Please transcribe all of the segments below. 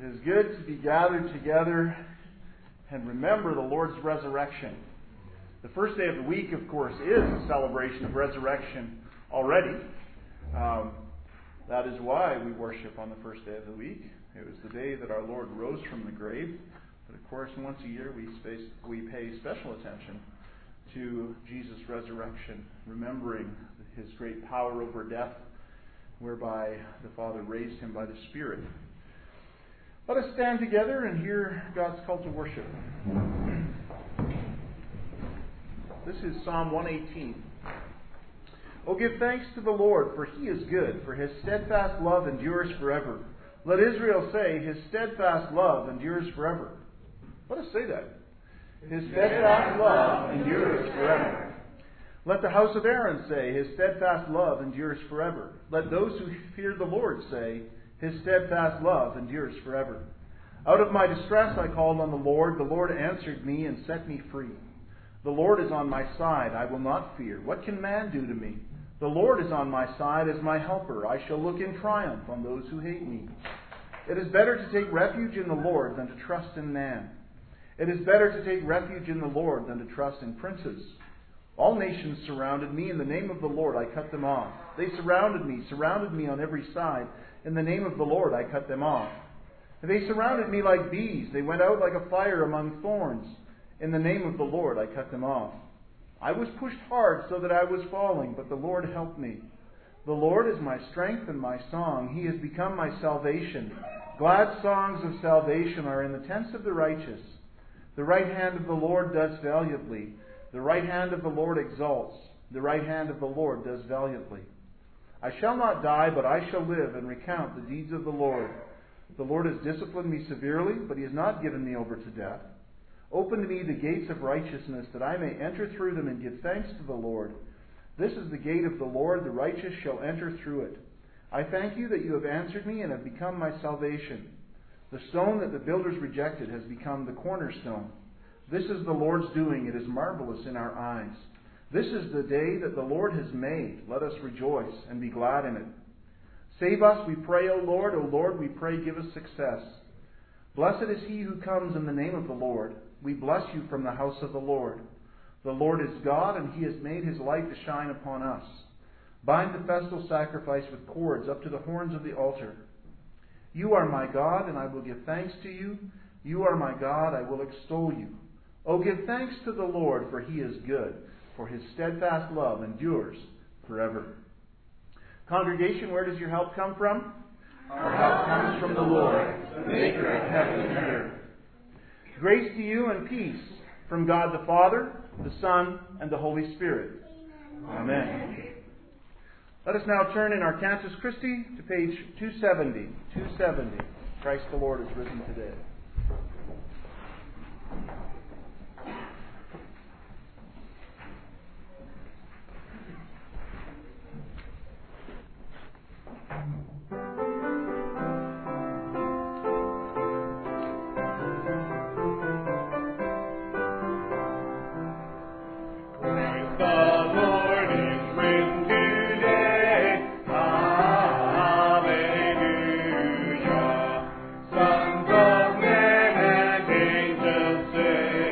It is good to be gathered together and remember the Lord's resurrection. The first day of the week, of course, is a celebration of resurrection already. That is why we worship on the first day of the week. It was the day that our Lord rose from the grave. But of course, once a year we pay special attention to Jesus' resurrection, remembering his great power over death, whereby the Father raised him by the Spirit. Let us stand together and hear God's call to worship. This is Psalm 118. Oh, give thanks to the Lord, for he is good, for his steadfast love endures forever. Let Israel say, his steadfast love endures forever. Let us say that. His steadfast love endures forever. Let the house of Aaron say, his steadfast love endures forever. Let those who fear the Lord say, his steadfast love endures forever. Out of my distress I called on the Lord. The Lord answered me and set me free. The Lord is on my side. I will not fear. What can man do to me? The Lord is on my side as my helper. I shall look in triumph on those who hate me. It is better to take refuge in the Lord than to trust in man. It is better to take refuge in the Lord than to trust in princes. All nations surrounded me. In the name of the Lord I cut them off. They surrounded me on every side. In the name of the Lord I cut them off. They surrounded me like bees. They went out like a fire among thorns. In the name of the Lord I cut them off. I was pushed hard so that I was falling, but the Lord helped me. The Lord is my strength and my song. He has become my salvation. Glad songs of salvation are in the tents of the righteous. The right hand of the Lord does valiantly. The right hand of the Lord exalts. The right hand of the Lord does valiantly. I shall not die, but I shall live and recount the deeds of the Lord. The Lord has disciplined me severely, but he has not given me over to death. Open to me the gates of righteousness, that I may enter through them and give thanks to the Lord. This is the gate of the Lord. The righteous shall enter through it. I thank you that you have answered me and have become my salvation. The stone that the builders rejected has become the cornerstone. This is the Lord's doing. It is marvelous in our eyes. This is the day that the Lord has made. Let us rejoice and be glad in it. Save us, we pray, O Lord. O Lord, we pray, give us success. Blessed is he who comes in the name of the Lord. We bless you from the house of the Lord. The Lord is God, and he has made his light to shine upon us. Bind the festal sacrifice with cords up to the horns of the altar. You are my God, and I will give thanks to you. You are my God, I will extol you. Oh, give thanks to the Lord, for he is good, for his steadfast love endures forever. Congregation, where does your help come from? Our help comes from the Lord, the maker of heaven and earth. Grace to you and peace from God the Father, the Son, and the Holy Spirit. Amen. Let us now turn in our Cantus Christi to page 270. 270. Christ the Lord is risen today. Sons of men and angels sing.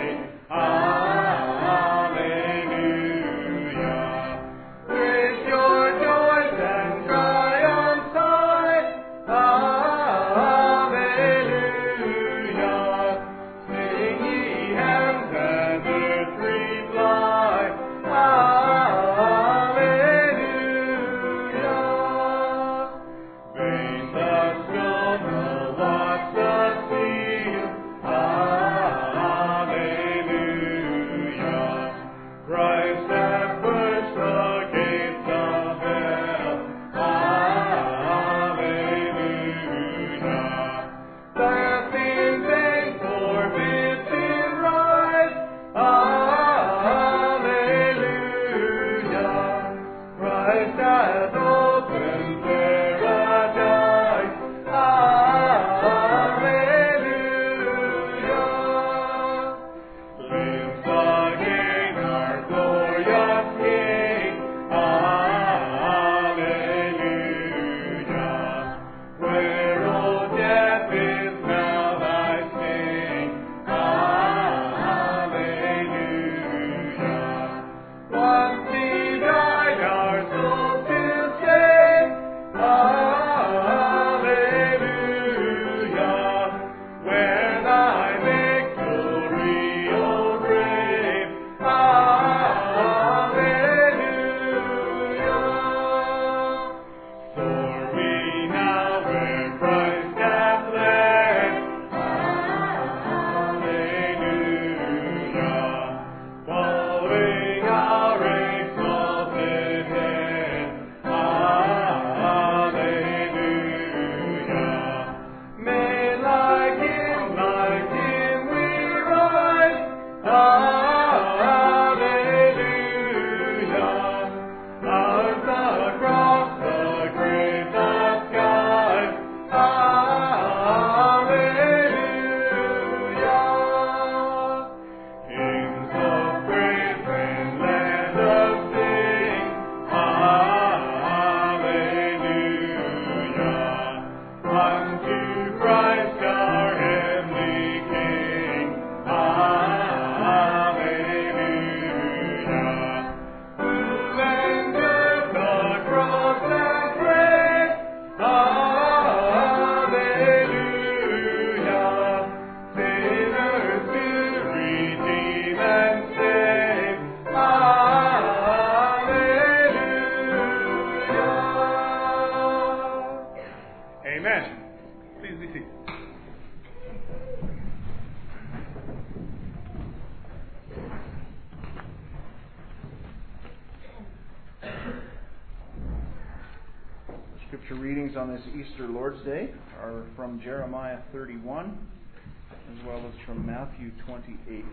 Scripture readings on this Easter Lord's Day are from Jeremiah 31 as well as from Matthew 28.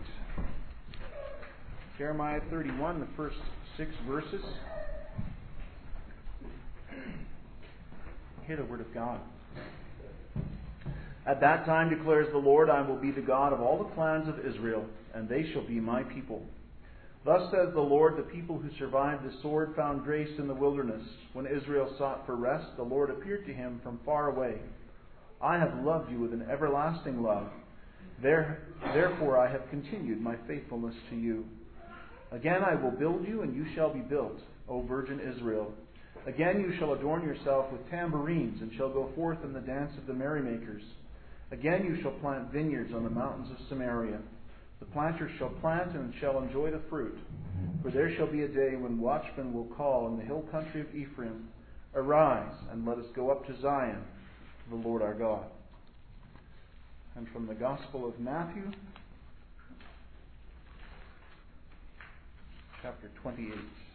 Jeremiah 31, the first 6 verses. Hear the word of God. At that time, declares the Lord, I will be the God of all the clans of Israel, and they shall be my people. Thus says the Lord, the people who survived the sword found grace in the wilderness. When Israel sought for rest, the Lord appeared to him from far away. I have loved you with an everlasting love. Therefore I have continued my faithfulness to you. Again I will build you, and you shall be built, O Virgin Israel. Again you shall adorn yourself with tambourines, and shall go forth in the dance of the merrymakers. Again you shall plant vineyards on the mountains of Samaria. The planters shall plant and shall enjoy the fruit. For there shall be a day when watchmen will call in the hill country of Ephraim, Arise, and let us go up to Zion, to the Lord our God. And from the Gospel of Matthew, chapter 28.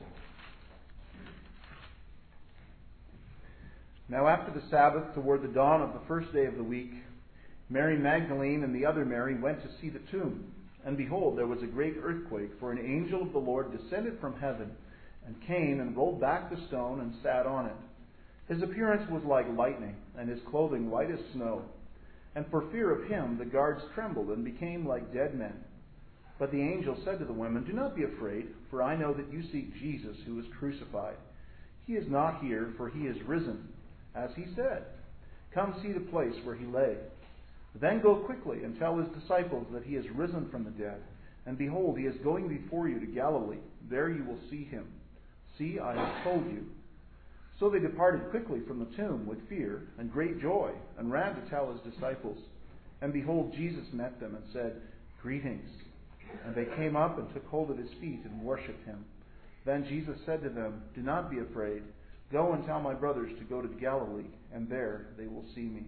Now after the Sabbath, toward the dawn of the first day of the week, Mary Magdalene and the other Mary went to see the tomb. And behold, there was a great earthquake, for an angel of the Lord descended from heaven, and came and rolled back the stone and sat on it. His appearance was like lightning, and his clothing white as snow. And for fear of him, the guards trembled and became like dead men. But the angel said to the women, Do not be afraid, for I know that you seek Jesus, who was crucified. He is not here, for he is risen, as he said. Come see the place where he lay. Then go quickly and tell his disciples that he is risen from the dead. And behold, he is going before you to Galilee. There you will see him. See, I have told you. So they departed quickly from the tomb with fear and great joy, and ran to tell his disciples. And behold, Jesus met them and said, Greetings. And they came up and took hold of his feet and worshipped him. Then Jesus said to them, Do not be afraid. Go and tell my brothers to go to Galilee, and there they will see me.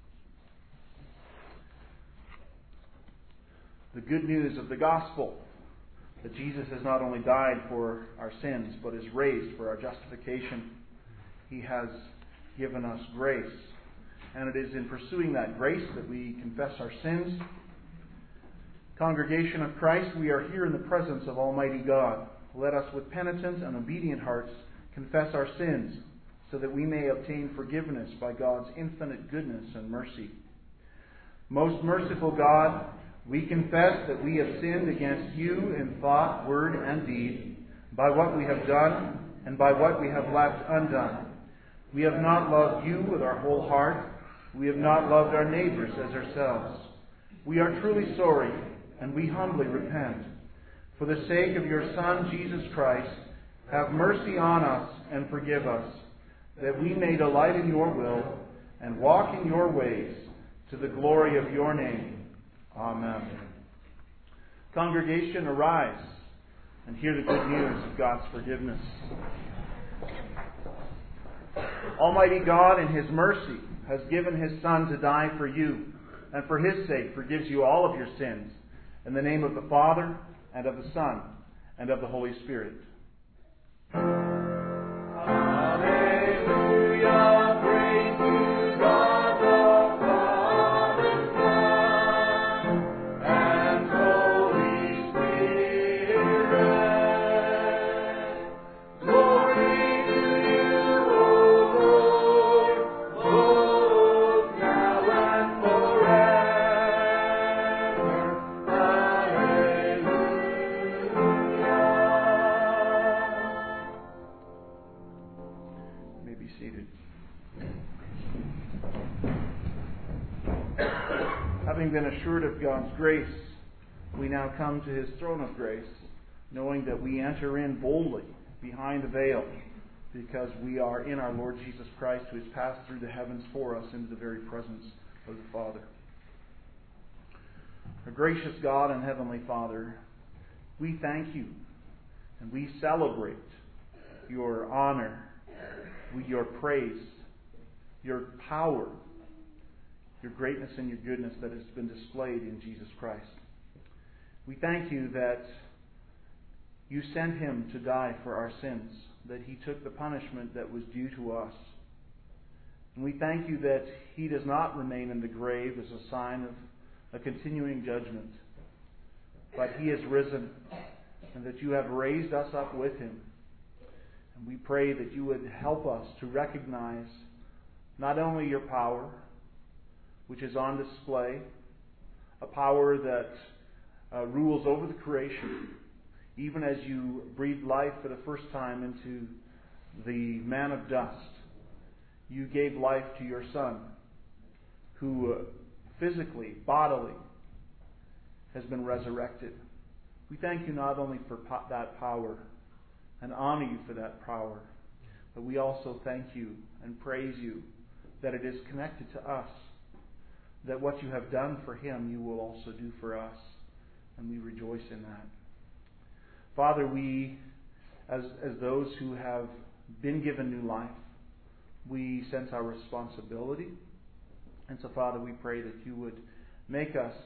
The good news of the gospel, that Jesus has not only died for our sins, but is raised for our justification. He has given us grace. And it is in pursuing that grace that we confess our sins. Congregation of Christ, we are here in the presence of Almighty God. Let us with penitent and obedient hearts confess our sins, so that we may obtain forgiveness by God's infinite goodness and mercy. Most merciful God, we confess that we have sinned against you in thought, word, and deed, by what we have done and by what we have left undone. We have not loved you with our whole heart. We have not loved our neighbors as ourselves. We are truly sorry, and we humbly repent. For the sake of your Son, Jesus Christ, have mercy on us and forgive us, that we may delight in your will and walk in your ways, to the glory of your name. Amen. Congregation, arise and hear the good news of God's forgiveness. Almighty God, in his mercy, has given his Son to die for you, and for his sake forgives you all of your sins. In the name of the Father, and of the Son, and of the Holy Spirit. Having been assured of God's grace, we now come to his throne of grace, knowing that we enter in boldly behind the veil, because we are in our Lord Jesus Christ, who has passed through the heavens for us into the very presence of the Father. Our gracious God and Heavenly Father, we thank you and we celebrate your honor, your praise, your power, your greatness and your goodness that has been displayed in Jesus Christ. We thank you that you sent him to die for our sins, that he took the punishment that was due to us. And we thank you that he does not remain in the grave as a sign of a continuing judgment, but he has risen, and that you have raised us up with him. And we pray that you would help us to recognize not only your power, which is on display, a power that rules over the creation, even as you breathed life for the first time into the man of dust. You gave life to your Son, who physically, bodily, has been resurrected. We thank you not only for that power and honor you for that power, but we also thank you and praise you that it is connected to us, that what you have done for him, you will also do for us, and we rejoice in that. Father, we, as those who have been given new life, we sense our responsibility. And so, Father, we pray that you would make us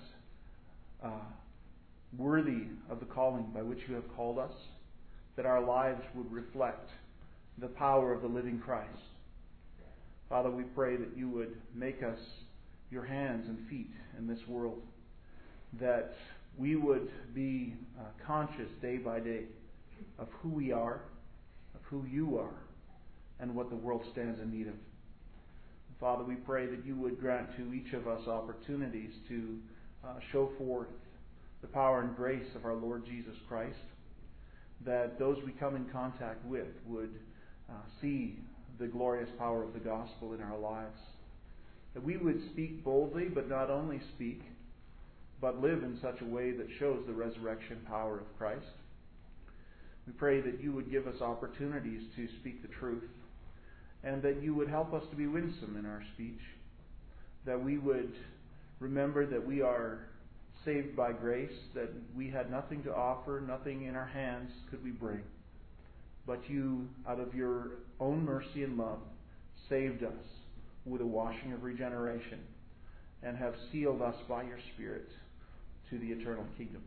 worthy of the calling by which you have called us, that our lives would reflect the power of the living Christ. Father, we pray that you would make us your hands and feet in this world, that we would be conscious day by day of who we are, of who you are, and what the world stands in need of. Father, we pray that you would grant to each of us opportunities to show forth the power and grace of our Lord Jesus Christ, that those we come in contact with would see the glorious power of the gospel in our lives, that we would speak boldly, but not only speak, but live in such a way that shows the resurrection power of Christ. We pray that you would give us opportunities to speak the truth, and that you would help us to be winsome in our speech, that we would remember that we are saved by grace, that we had nothing to offer, nothing in our hands could we bring, but you, out of your own mercy and love, saved us with a washing of regeneration and have sealed us by your Spirit to the eternal kingdom.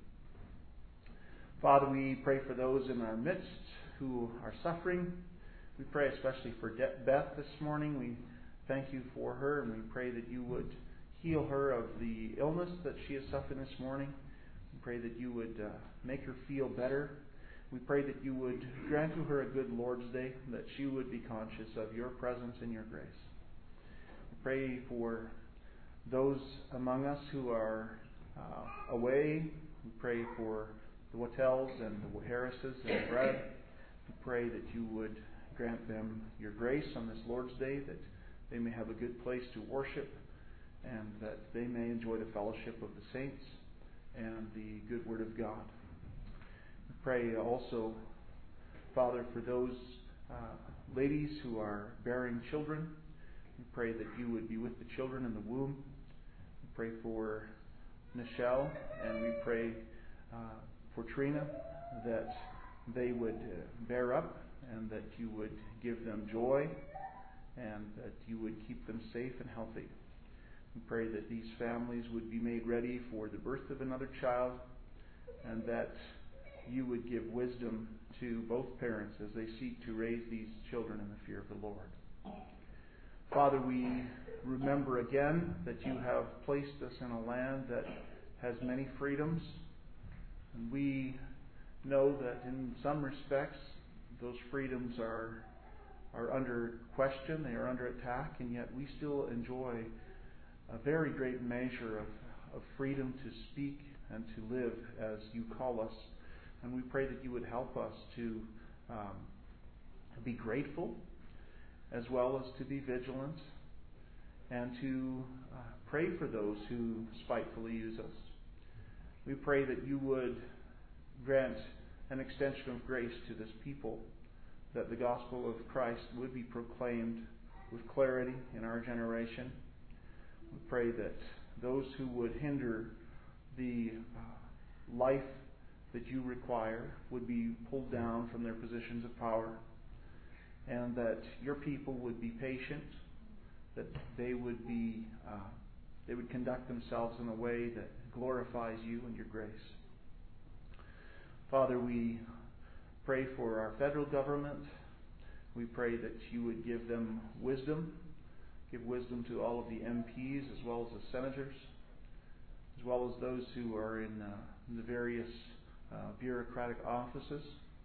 Father, we pray for those in our midst who are suffering. We pray especially for Beth this morning. We thank you for her, and we pray that you would heal her of the illness that she is suffering this morning. We pray that you would make her feel better. We pray that you would grant to her a good Lord's Day, that she would be conscious of your presence and your grace. We pray for those among us who are away. We pray for the Wattels and the Harrises and Brad. We pray that you would grant them your grace on this Lord's Day, that they may have a good place to worship, and that they may enjoy the fellowship of the saints and the good word of God. We pray also, Father, for those ladies who are bearing children. We pray that you would be with the children in the womb. We pray for Michelle, and we pray for Trina, that they would bear up, and that you would give them joy, and that you would keep them safe and healthy. We pray that these families would be made ready for the birth of another child, and that you would give wisdom to both parents as they seek to raise these children in the fear of the Lord. Father, we remember again that you have placed us in a land that has many freedoms, and we know that in some respects those freedoms are under question, they are under attack, and yet we still enjoy a very great measure of freedom to speak and to live as you call us. And we pray that you would help us to be grateful, as well as to be vigilant, and to pray for those who spitefully use us. We pray that you would grant an extension of grace to this people, that the gospel of Christ would be proclaimed with clarity in our generation. We pray that those who would hinder the life that you require would be pulled down from their positions of power, and that your people would be patient, that they would conduct themselves in a way that glorifies you and your grace. Father, we pray for our federal government. We pray that you would give them wisdom, Give wisdom to all of the MPs as well as the senators, as well as those who are in the various bureaucratic offices.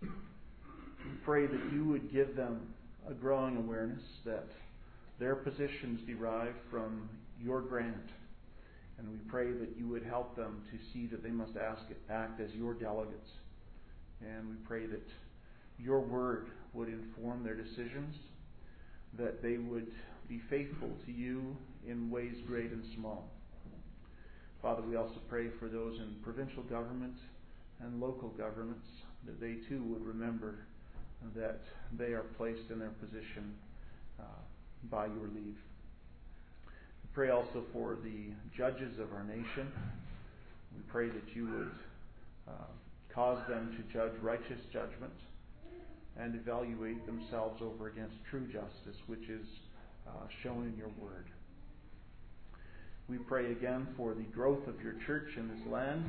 We pray that you would give them a growing awareness that their positions derive from your grant. And we pray that you would help them to see that they must act as your delegates. And we pray that your word would inform their decisions, that they would be faithful to you in ways great and small. Father, we also pray for those in provincial government and local governments, that they too would remember that they are placed in their position by your leave. We pray also for the judges of our nation. We pray that you would cause them to judge righteous judgment and evaluate themselves over against true justice, which is shown in your word. We pray again for the growth of your church in this land.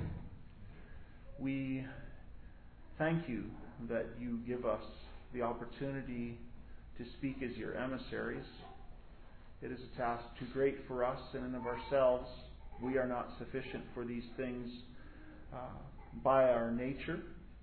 We thank you that you give us the opportunity to speak as your emissaries. It is a task too great for us in and of ourselves. We are not sufficient for these things by our nature,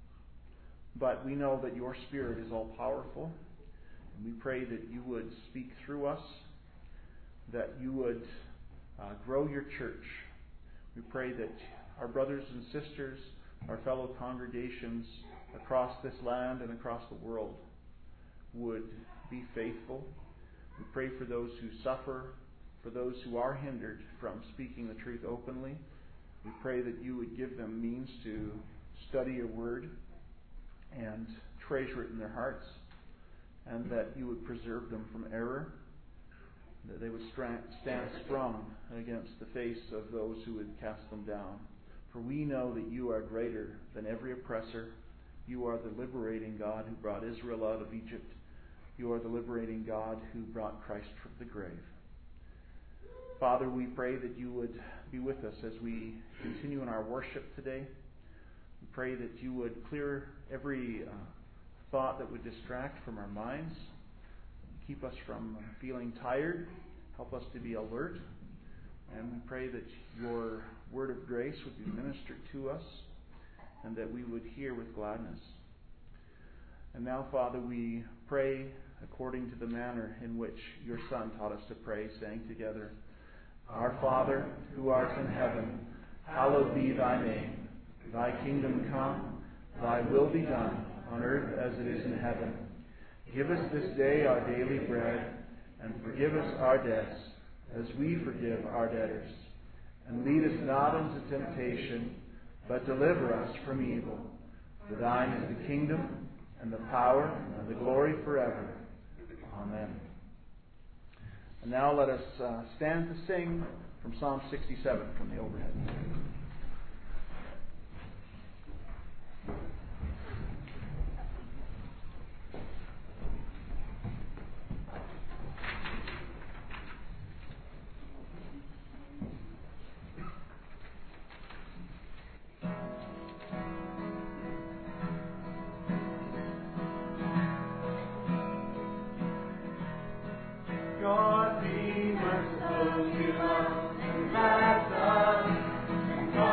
but we know that your Spirit is all powerful, and we pray that you would speak through us, that you would grow your church. We pray that our brothers and sisters, our fellow congregations across this land and across the world would be faithful. We pray for those who suffer, for those who are hindered from speaking the truth openly. We pray that you would give them means to study your word and treasure it in their hearts, and that you would preserve them from error, that they would stand strong against the face of those who would cast them down. For we know that you are greater than every oppressor. You are the liberating God who brought Israel out of Egypt. You are the liberating God who brought Christ from the grave. Father, we pray that you would be with us as we continue in our worship today. We pray that you would clear every thought that would distract from our minds, keep us from feeling tired, help us to be alert, and we pray that your word of grace would be ministered to us and that we would hear with gladness. And now, Father, we pray according to the manner in which your Son taught us to pray, saying together, Our Father, who art in heaven, hallowed be thy name. Thy kingdom come, thy will be done, on earth as it is in heaven. Give us this day our daily bread, and forgive us our debts, as we forgive our debtors. And lead us not into temptation, but deliver us from evil. For thine is the kingdom, and the power, and the glory forever. Amen. And now let us stand to sing from Psalm 67 from the overhead. God be merciful to us, and bless us, and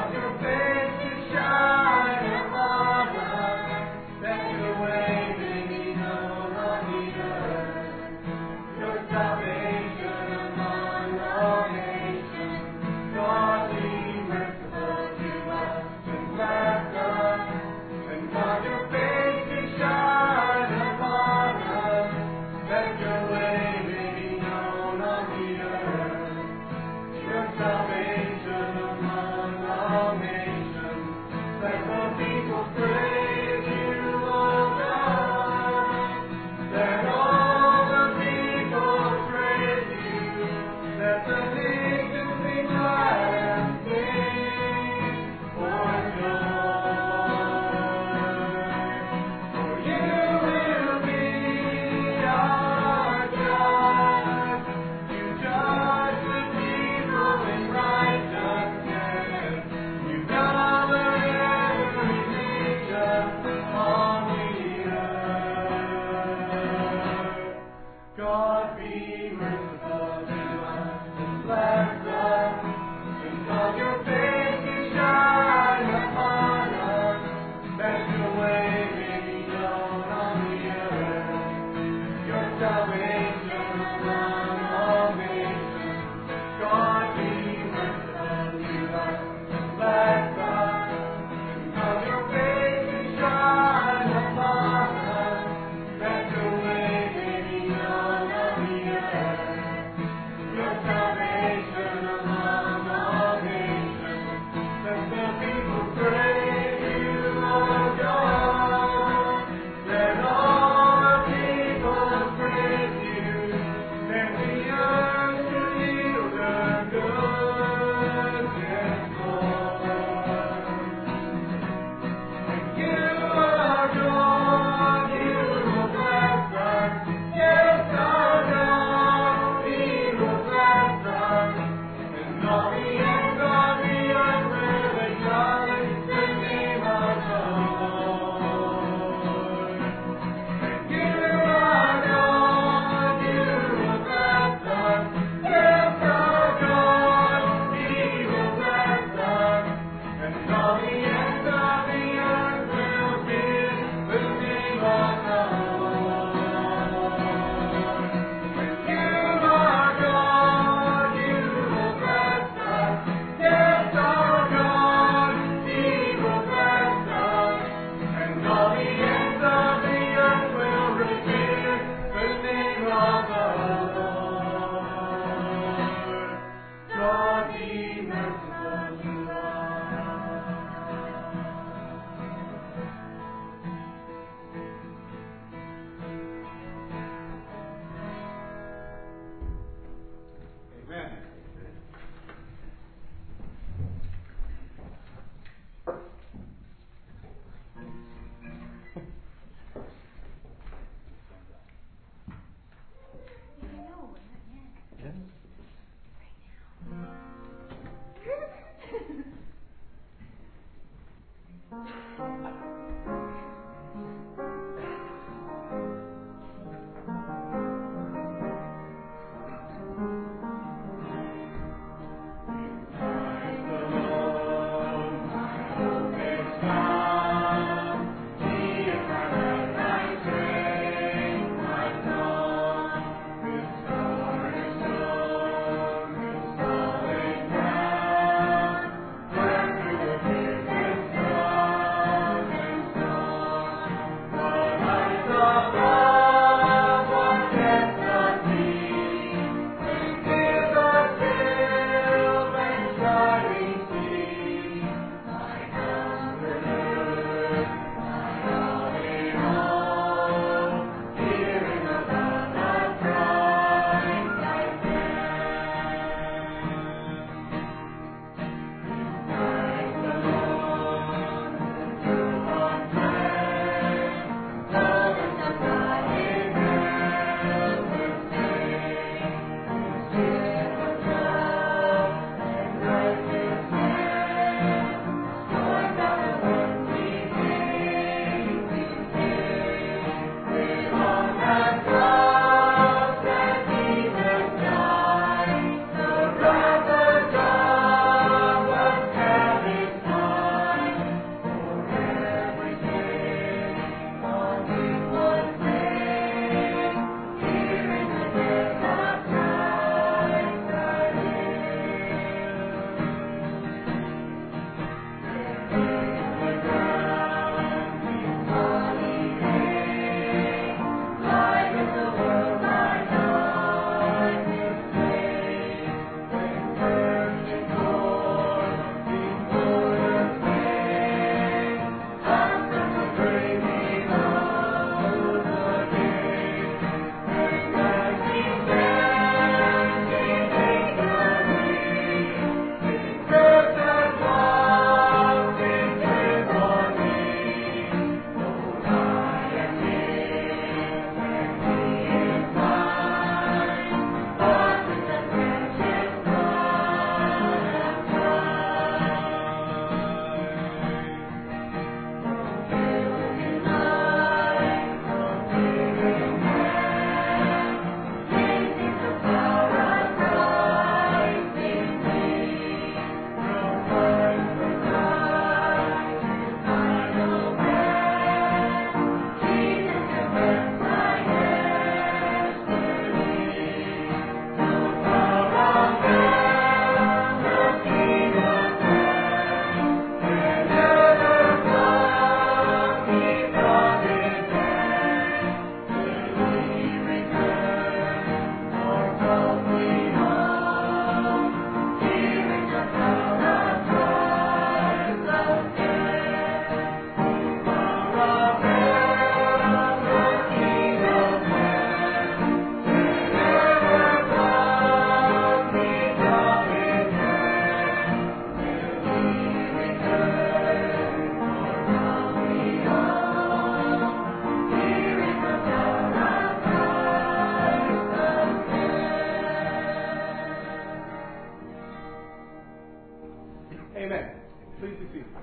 Amen. Please be seated.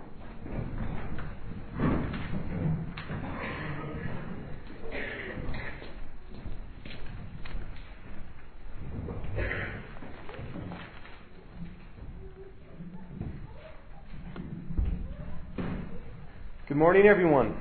Good morning, everyone.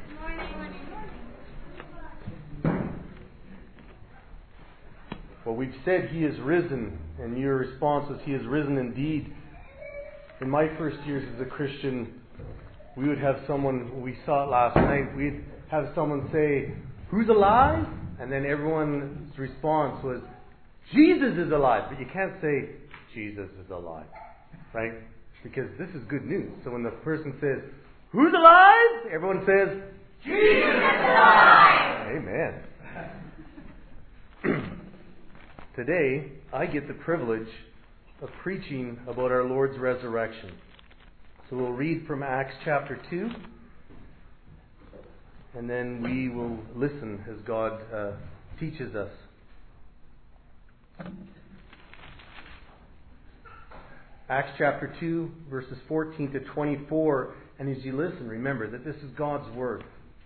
Well, we've said He is risen, and your response was He is risen indeed. In my first years as a Christian, we would have someone, we saw it last night, we'd have someone say, "Who's alive?" And then everyone's response was, "Jesus is alive." But you can't say, "Jesus is alive," right? Because this is good news. So when the person says, "Who's alive?" everyone says, "Jesus is alive!" Amen. Today, I get the privilege of preaching about our Lord's resurrection. So we'll read from Acts chapter 2, and then we will listen as God teaches us. Acts chapter 2, verses 14 to 24. And as you listen, remember that this is God's Word.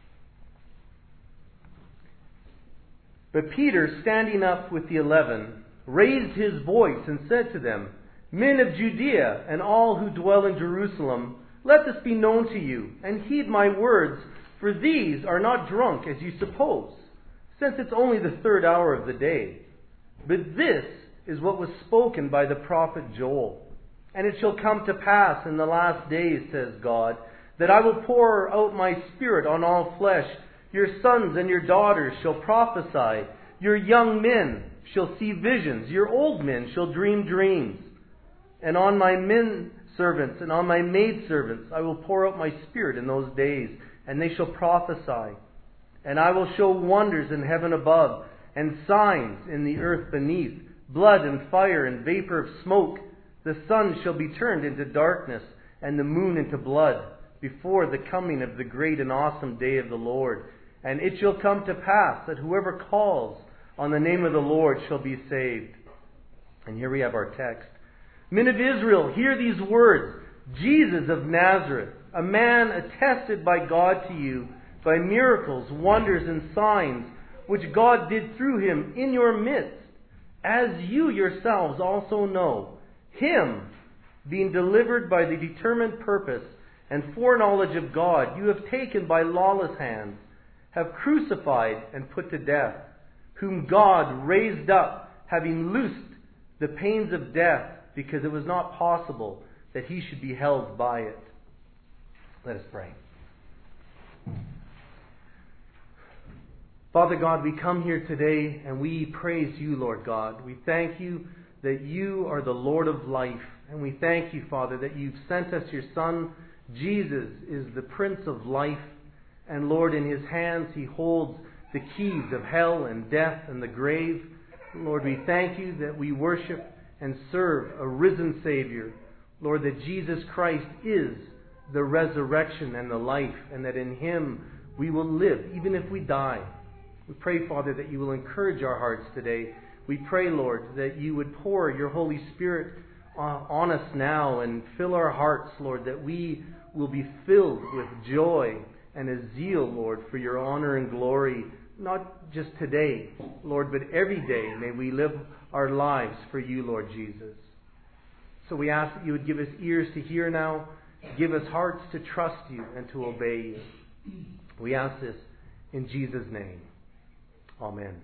But Peter, standing up with the 11, raised his voice and said to them, "Men of Judea and all who dwell in Jerusalem, let this be known to you, and heed my words, for these are not drunk as you suppose, since it's only the 3rd hour of the day. But this is what was spoken by the prophet Joel. And it shall come to pass in the last days, says God, that I will pour out my Spirit on all flesh. Your sons and your daughters shall prophesy. Your young men shall see visions. Your old men shall dream dreams. And on my men servants and on my maid servants I will pour out my Spirit in those days, and they shall prophesy. And I will show wonders in heaven above, and signs in the earth beneath, blood and fire and vapor of smoke. The sun shall be turned into darkness, and the moon into blood, before the coming of the great and awesome day of the Lord. And it shall come to pass that whoever calls on the name of the Lord shall be saved." And here we have our text. "Men of Israel, hear these words. Jesus of Nazareth, a man attested by God to you by miracles, wonders, and signs, which God did through him in your midst, as you yourselves also know. Him, being delivered by the determined purpose and foreknowledge of God, you have taken by lawless hands, have crucified and put to death, whom God raised up, having loosed the pains of death, because it was not possible that he should be held by it." Let us pray. Father God, we come here today and we praise you, Lord God. We thank you that you are the Lord of life. And we thank you, Father, that you've sent us your Son. Jesus is the Prince of life. And Lord, in his hands he holds the keys of hell and death and the grave. Lord, we thank you that we worship and serve a risen Savior. Lord, that Jesus Christ is the resurrection and the life, and that in him we will live, even if we die. We pray, Father, that you will encourage our hearts today. We pray, Lord, that you would pour your Holy Spirit on us now and fill our hearts, Lord, that we will be filled with joy and a zeal, Lord, for your honor and glory, not just today, Lord, but every day may we live our lives for you, Lord Jesus. So we ask that you would give us ears to hear now, give us hearts to trust you and to obey you. We ask this in Jesus' name. Amen.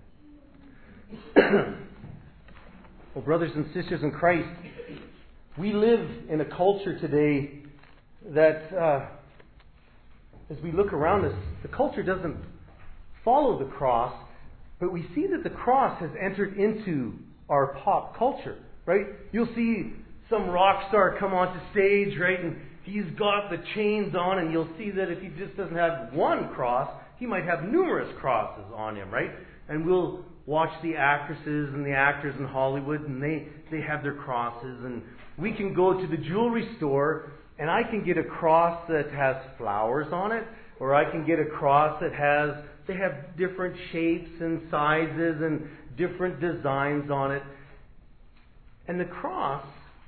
Well, brothers and sisters in Christ, we live in a culture today that, as we look around us, the culture doesn't follow the cross, but we see that the cross has entered into our pop culture, right? You'll see some rock star come onto stage, right, and he's got the chains on, and you'll see that if he just doesn't have one cross, he might have numerous crosses on him, right? And we'll watch the actresses and the actors in Hollywood, and they have their crosses, and we can go to the jewelry store, and I can get a cross that has flowers on it, or I can get a cross that they have different shapes and sizes and different designs on it. And the cross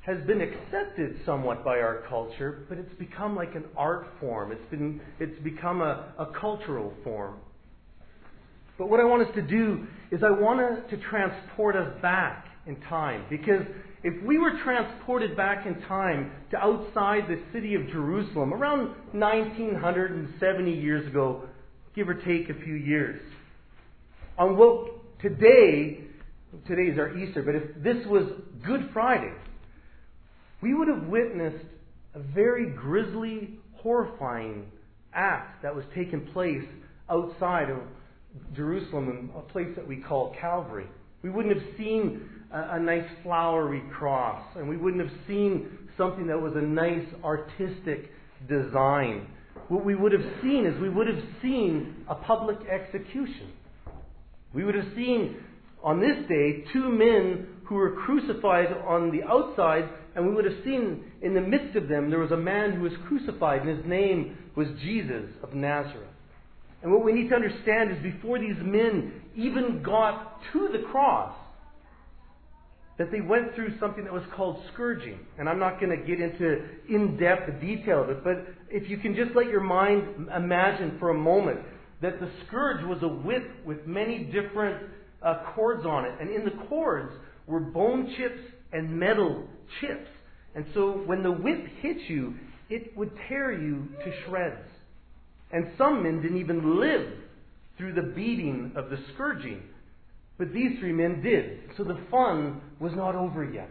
has been accepted somewhat by our culture, but it's become like an art form. It's become a cultural form. But what I want us to do is I want to transport us back in time. Because if we were transported back in time to outside the city of Jerusalem, around 1970 years ago, give or take a few years, on what today is our Easter, but if this was Good Friday, we would have witnessed a very grisly, horrifying act that was taking place outside of Jerusalem in a place that we call Calvary. We wouldn't have seen a nice flowery cross, and we wouldn't have seen something that was a nice artistic design. What we would have seen is we would have seen a public execution. We would have seen on this day 2 men who were crucified on the outside, and we would have seen in the midst of them there was a man who was crucified, and his name was Jesus of Nazareth. And what we need to understand is before these men even got to the cross, that they went through something that was called scourging. And I'm not going to get into in-depth detail of it, but if you can just let your mind imagine for a moment that the scourge was a whip with many different cords on it. And in the cords were bone chips and metal chips. And so when the whip hit you, it would tear you to shreds. And some men didn't even live through the beating of the scourging. But these 3 men did. So the fun was not over yet.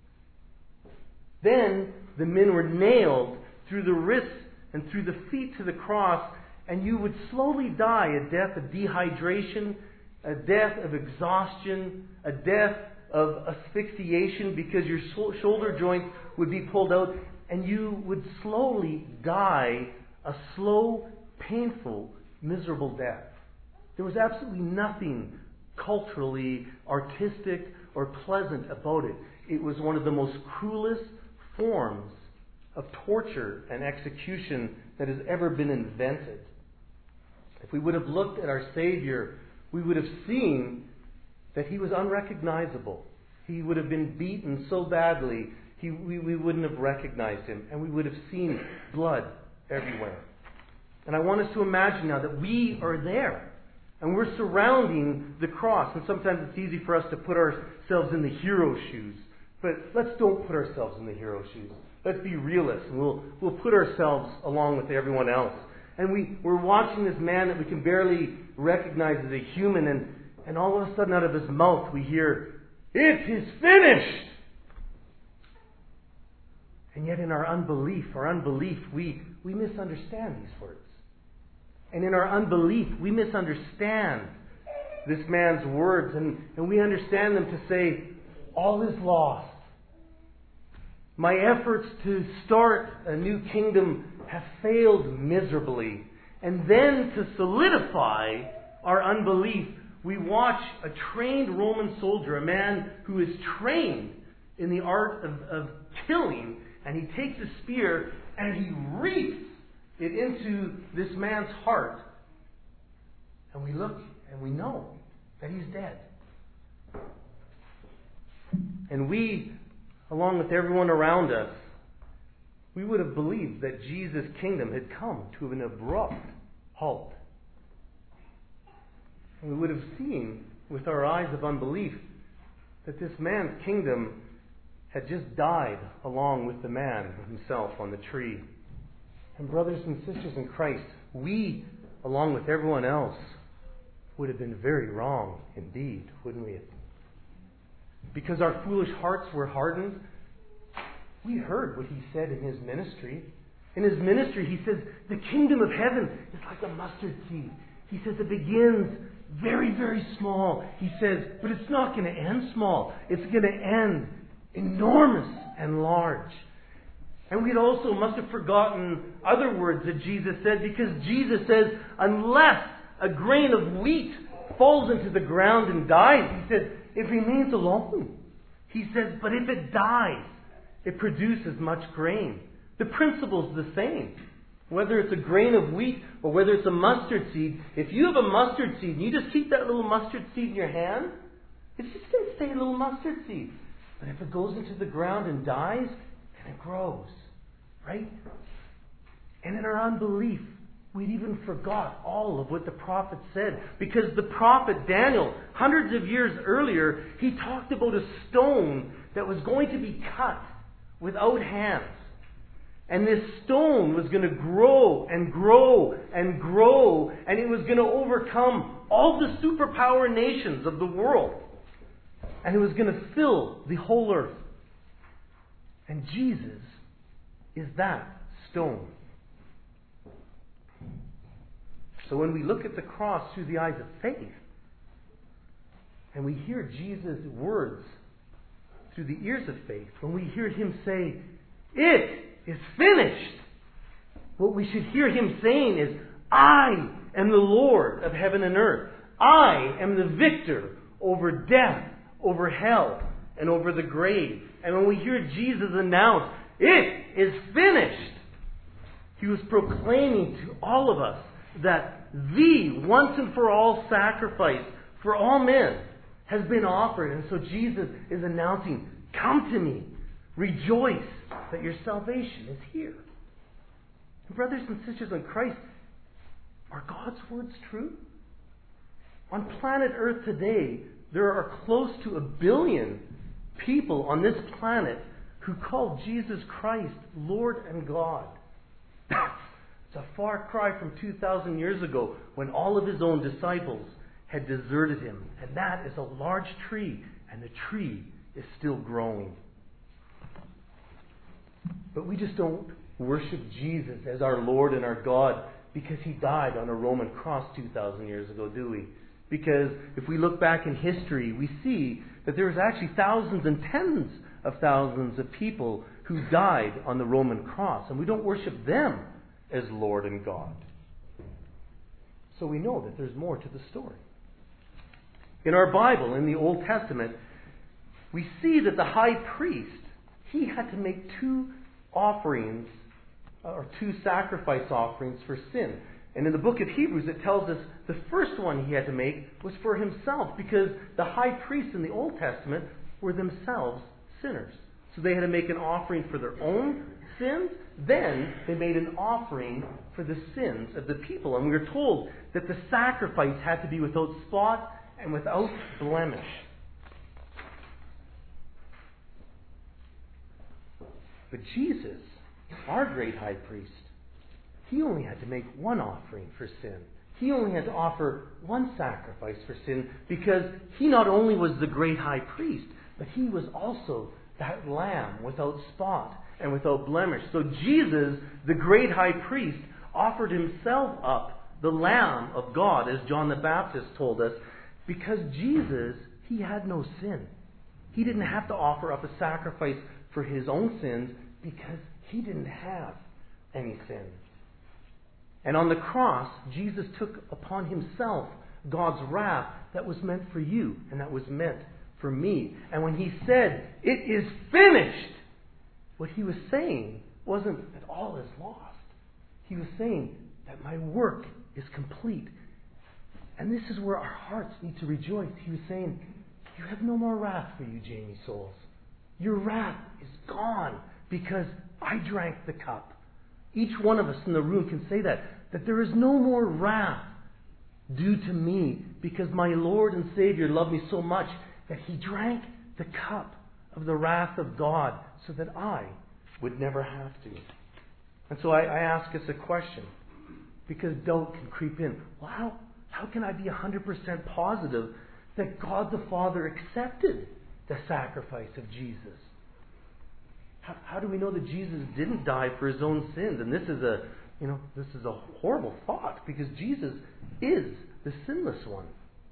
Then the men were nailed through the wrists and through the feet to the cross, and you would slowly die a death of dehydration, a death of exhaustion, a death of asphyxiation because your shoulder joint would be pulled out, and you would slowly die a slow, painful, miserable death. There was absolutely nothing culturally artistic or pleasant about it. It was one of the most cruelest forms of torture and execution that has ever been invented. If we would have looked at our Savior, we would have seen that He was unrecognizable. He would have been beaten so badly, we wouldn't have recognized Him, and we would have seen blood everywhere. And I want us to imagine now that we are there. And we're surrounding the cross. And sometimes it's easy for us to put ourselves in the hero shoes. But let's don't put ourselves in the hero shoes. Let's be realists. And we'll put ourselves along with everyone else. And we're watching this man that we can barely recognize as a human. And all of a sudden out of his mouth we hear, "It is finished!" And yet in our unbelief, we misunderstand these words. And in our unbelief, we misunderstand this man's words, and we understand them to say, all is lost. My efforts to start a new kingdom have failed miserably. And then to solidify our unbelief, we watch a trained Roman soldier, a man who is trained in the art of killing, and he takes a spear and he reaps it into this man's heart. And we look and we know that he's dead. And we, along with everyone around us, we would have believed that Jesus' kingdom had come to an abrupt halt. And we would have seen with our eyes of unbelief that this man's kingdom had just died along with the man himself on the tree. And brothers and sisters in Christ, we, along with everyone else, would have been very wrong indeed, wouldn't we? Because our foolish hearts were hardened. We heard what he said in his ministry. In his ministry, he says, the kingdom of heaven is like a mustard seed. He says it begins very, very small. He says, but it's not going to end small. It's going to end enormous and large. And we also must have forgotten other words that Jesus said, because Jesus says, unless a grain of wheat falls into the ground and dies, he says, it remains alone. He says, but if it dies, it produces much grain. The principle is the same. Whether it's a grain of wheat or whether it's a mustard seed, if you have a mustard seed and you just keep that little mustard seed in your hand, it's just going to stay a little mustard seed. But if it goes into the ground and dies, then it grows. Right? And in our unbelief, we'd even forgot all of what the prophet said. Because the prophet Daniel, hundreds of years earlier, he talked about a stone that was going to be cut without hands. And this stone was going to grow and grow and grow, and it was going to overcome all the superpower nations of the world. And it was going to fill the whole earth. And Jesus is that stone. So when we look at the cross through the eyes of faith, and we hear Jesus' words through the ears of faith, when we hear Him say, "It is finished," what we should hear Him saying is, "I am the Lord of heaven and earth. I am the victor over death, over hell, and over the grave." And when we hear Jesus announce, "It is finished," He was proclaiming to all of us that the once and for all sacrifice for all men has been offered. And so Jesus is announcing, "Come to me. Rejoice that your salvation is here." And brothers and sisters in Christ, are God's words true? On planet Earth today, there are close to 1 billion people on this planet who call Jesus Christ Lord and God. It's a far cry from 2,000 years ago when all of His own disciples had deserted Him. And that is a large tree, and the tree is still growing. But we just don't worship Jesus as our Lord and our God because He died on a Roman cross 2,000 years ago, do we? Because if we look back in history, we see that there was actually thousands and tens of thousands of people who died on the Roman cross. And we don't worship them as Lord and God. So we know that there's more to the story. In our Bible, in the Old Testament, we see that the high priest, he had to make 2 offerings, or 2 sacrifice offerings for sin. And in the book of Hebrews, it tells us the first one he had to make was for himself, because the high priests in the Old Testament were themselves sinners. So they had to make an offering for their own sins. Then they made an offering for the sins of the people. And we are told that the sacrifice had to be without spot and without blemish. But Jesus, our great high priest, He only had to make one offering for sin. He only had to offer one sacrifice for sin, because He not only was the great high priest, but He was also that lamb without spot and without blemish. So Jesus, the great high priest, offered Himself up, the Lamb of God, as John the Baptist told us, because Jesus, He had no sin. He didn't have to offer up a sacrifice for His own sins because He didn't have any sin. And on the cross, Jesus took upon Himself God's wrath that was meant for you and that was meant for me. And when He said, "It is finished," what He was saying wasn't that all is lost. He was saying that my work is complete. And this is where our hearts need to rejoice. He was saying, "You have no more wrath for you, Jamie Souls. Your wrath is gone because I drank the cup." Each one of us in the room can say that there is no more wrath due to me because my Lord and Savior loved me so much that He drank the cup of the wrath of God so that I would never have to. And so I ask us a question, because doubt can creep in. Well, how can I be 100% positive that God the Father accepted the sacrifice of Jesus? How do we know that Jesus didn't die for His own sins? And this is a horrible thought, because Jesus is the sinless one.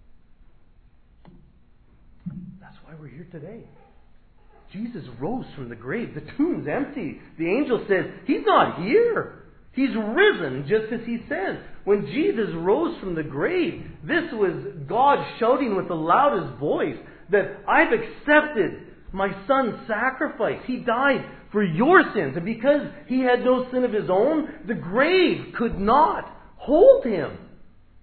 That's why we're here today. Jesus rose from the grave. The tomb's empty. The angel says, He's not here. He's risen, just as He says. When Jesus rose from the grave, this was God shouting with the loudest voice that I've accepted my Son's sacrifice. He died for your sins. And because He had no sin of His own, the grave could not hold Him.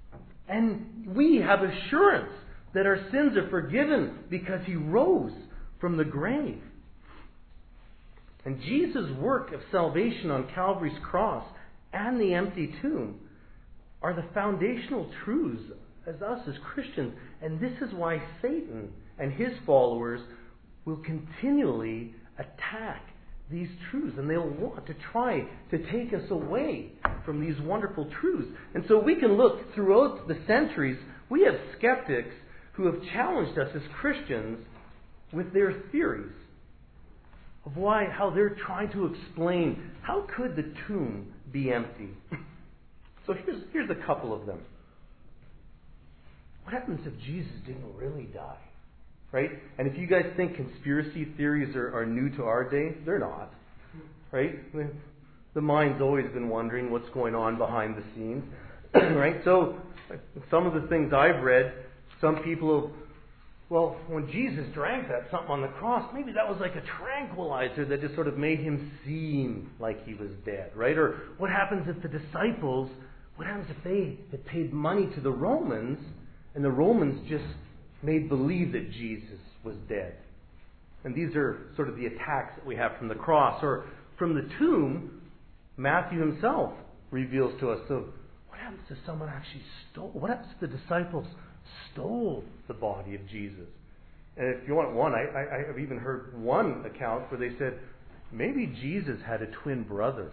And we have assurance that our sins are forgiven because He rose from the grave. And Jesus' work of salvation on Calvary's cross and the empty tomb are the foundational truths as us as Christians. And this is why Satan and his followers will continually attack these truths. And they'll want to try to take us away from these wonderful truths. And so we can look throughout the centuries. We have skeptics who have challenged us as Christians with their theories of how they're trying to explain how could the tomb be empty. So here's a couple of them. What happens if Jesus didn't really die? Right? And if you guys think conspiracy theories are new to our day, they're not. Right? The mind's always been wondering what's going on behind the scenes. Right? So some of the things I've read, some people have, well, when Jesus drank something on the cross, maybe that was like a tranquilizer that just sort of made him seem like he was dead, right? Or what happens if the disciples, what happens if they had paid money to the Romans and the Romans just made believe that Jesus was dead? And these are sort of the attacks that we have from the cross. Or from the tomb, Matthew himself reveals to us, so what happens if someone actually stole? What happens if the disciples stole the body of Jesus? And if you want one, I've even heard one account where they said, maybe Jesus had a twin brother.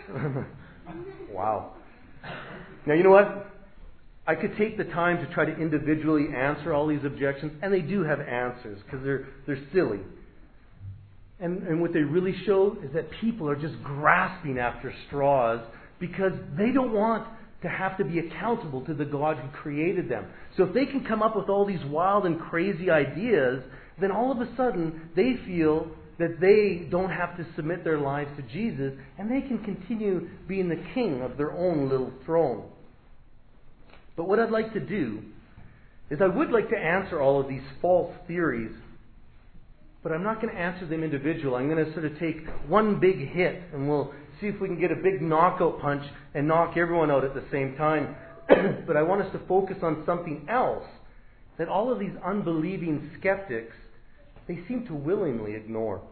Wow. Now, you know what? I could take the time to try to individually answer all these objections, and they do have answers, because they're silly. And what they really show is that people are just grasping after straws because they don't want to have to be accountable to the God who created them. So if they can come up with all these wild and crazy ideas, then all of a sudden they feel that they don't have to submit their lives to Jesus, and they can continue being the king of their own little throne. But what I'd like to do is I would like to answer all of these false theories, but I'm not going to answer them individually. I'm going to sort of take one big hit, and we'll see if we can get a big knockout punch and knock everyone out at the same time. But I want us to focus on something else that all of these unbelieving skeptics, they seem to willingly ignore.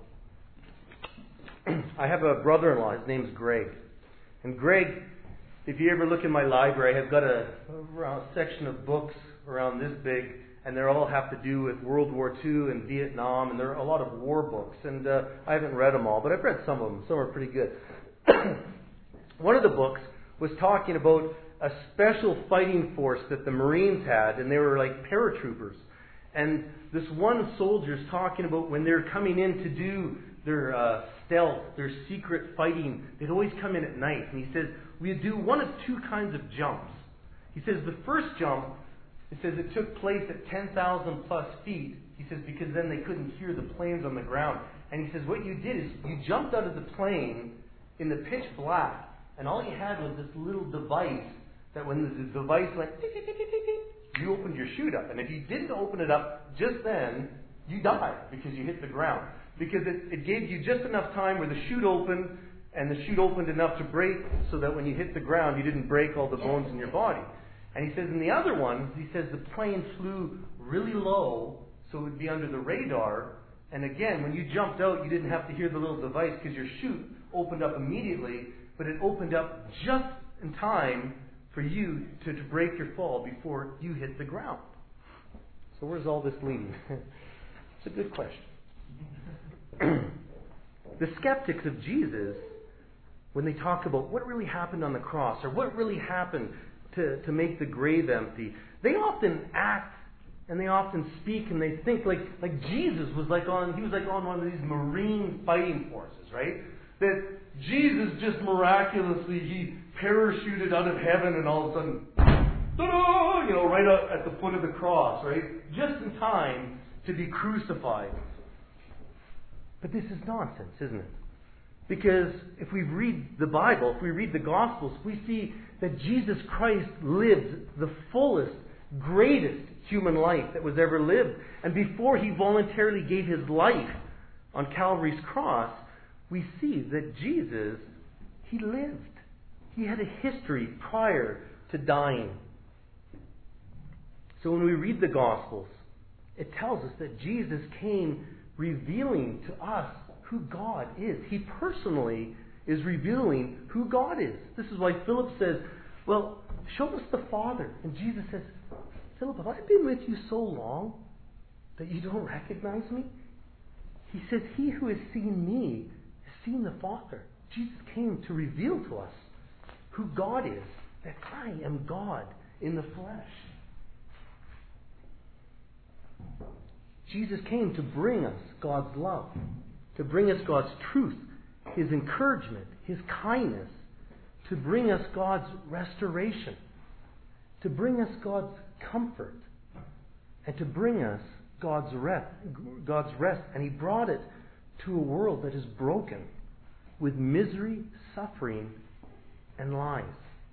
I have a brother-in-law. His name's Greg. And Greg, if you ever look in my library, I've got a section of books around this big, and they all have to do with World War II and Vietnam, and there are a lot of war books. And I haven't read them all, but I've read some of them. Some are pretty good. One of the books was talking about a special fighting force that the Marines had, and they were like paratroopers. And this one soldier's talking about when they're coming in to do their stealth, their secret fighting, they'd always come in at night. And he says, we'd do one of two kinds of jumps. He says the first jump, it says it took place at 10,000 plus feet. He says because then they couldn't hear the planes on the ground. And he says what you did is you jumped out of the plane in the pitch black, and all you had was this little device that when the device went tick, tick, tick, tick, tick, you opened your chute up. And if you didn't open it up just then, you died because you hit the ground. Because it gave you just enough time where the chute opened, and the chute opened enough to break so that when you hit the ground, you didn't break all the bones in your body. And he says in the other one, he says the plane flew really low, so it would be under the radar. And again, when you jumped out, you didn't have to hear the little device because your chute opened up immediately, but it opened up just in time for you to break your fall before you hit the ground. So where's all this leading? It's a good question. The skeptics of Jesus, when they talk about what really happened on the cross or what really happened to make the grave empty, they often act and they often speak and they think like Jesus was on one of these Marine fighting forces, right? That Jesus just miraculously, he parachuted out of heaven and all of a sudden, ta-da, right up at the foot of the cross, right? Just in time to be crucified. But this is nonsense, isn't it? Because if we read the Bible, if we read the Gospels, we see that Jesus Christ lived the fullest, greatest human life that was ever lived. And before he voluntarily gave his life on Calvary's cross, we see that Jesus, he lived. He had a history prior to dying. So when we read the Gospels, it tells us that Jesus came revealing to us who God is. He personally is revealing who God is. This is why Philip says, well, show us the Father. And Jesus says, Philip, have I been with you so long that you don't recognize me? He says, he who has seen me has seen the Father. Jesus came to reveal to us who God is, that I am God in the flesh. Jesus came to bring us God's love, to bring us God's truth, His encouragement, His kindness, to bring us God's restoration, to bring us God's comfort, and to bring us God's rest. And He brought it to a world that is broken with misery, suffering, and lies.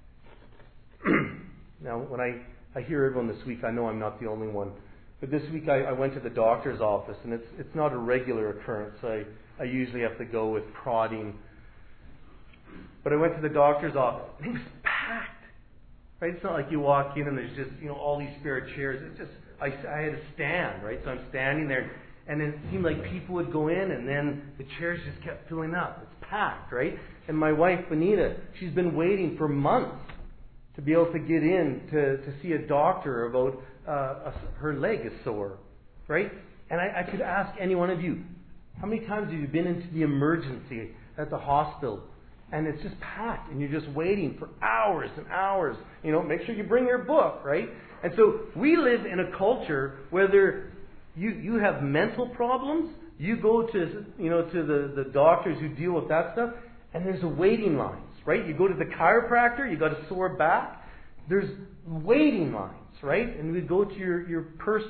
Now, when I hear everyone this week, I know I'm not the only one. But this week I went to the doctor's office, and it's not a regular occurrence. I usually have to go with prodding. But I went to the doctor's office, and it was packed. Right? It's not like you walk in and there's just all these spare chairs. It's just I had to stand, right? So I'm standing there, and it seemed like people would go in, and then the chairs just kept filling up. It's packed, right? And my wife, Benita, she's been waiting for months to be able to get in to see a doctor about her leg is sore, right? And I could ask any one of you, how many times have you been into the emergency at the hospital, and it's just packed, and you're just waiting for hours and hours? Make sure you bring your book, right? And so we live in a culture where you have mental problems, you go to the doctors who deal with that stuff, and there's a waiting lines, right? You go to the chiropractor, you got a sore back, there's waiting lines, right? And we go to your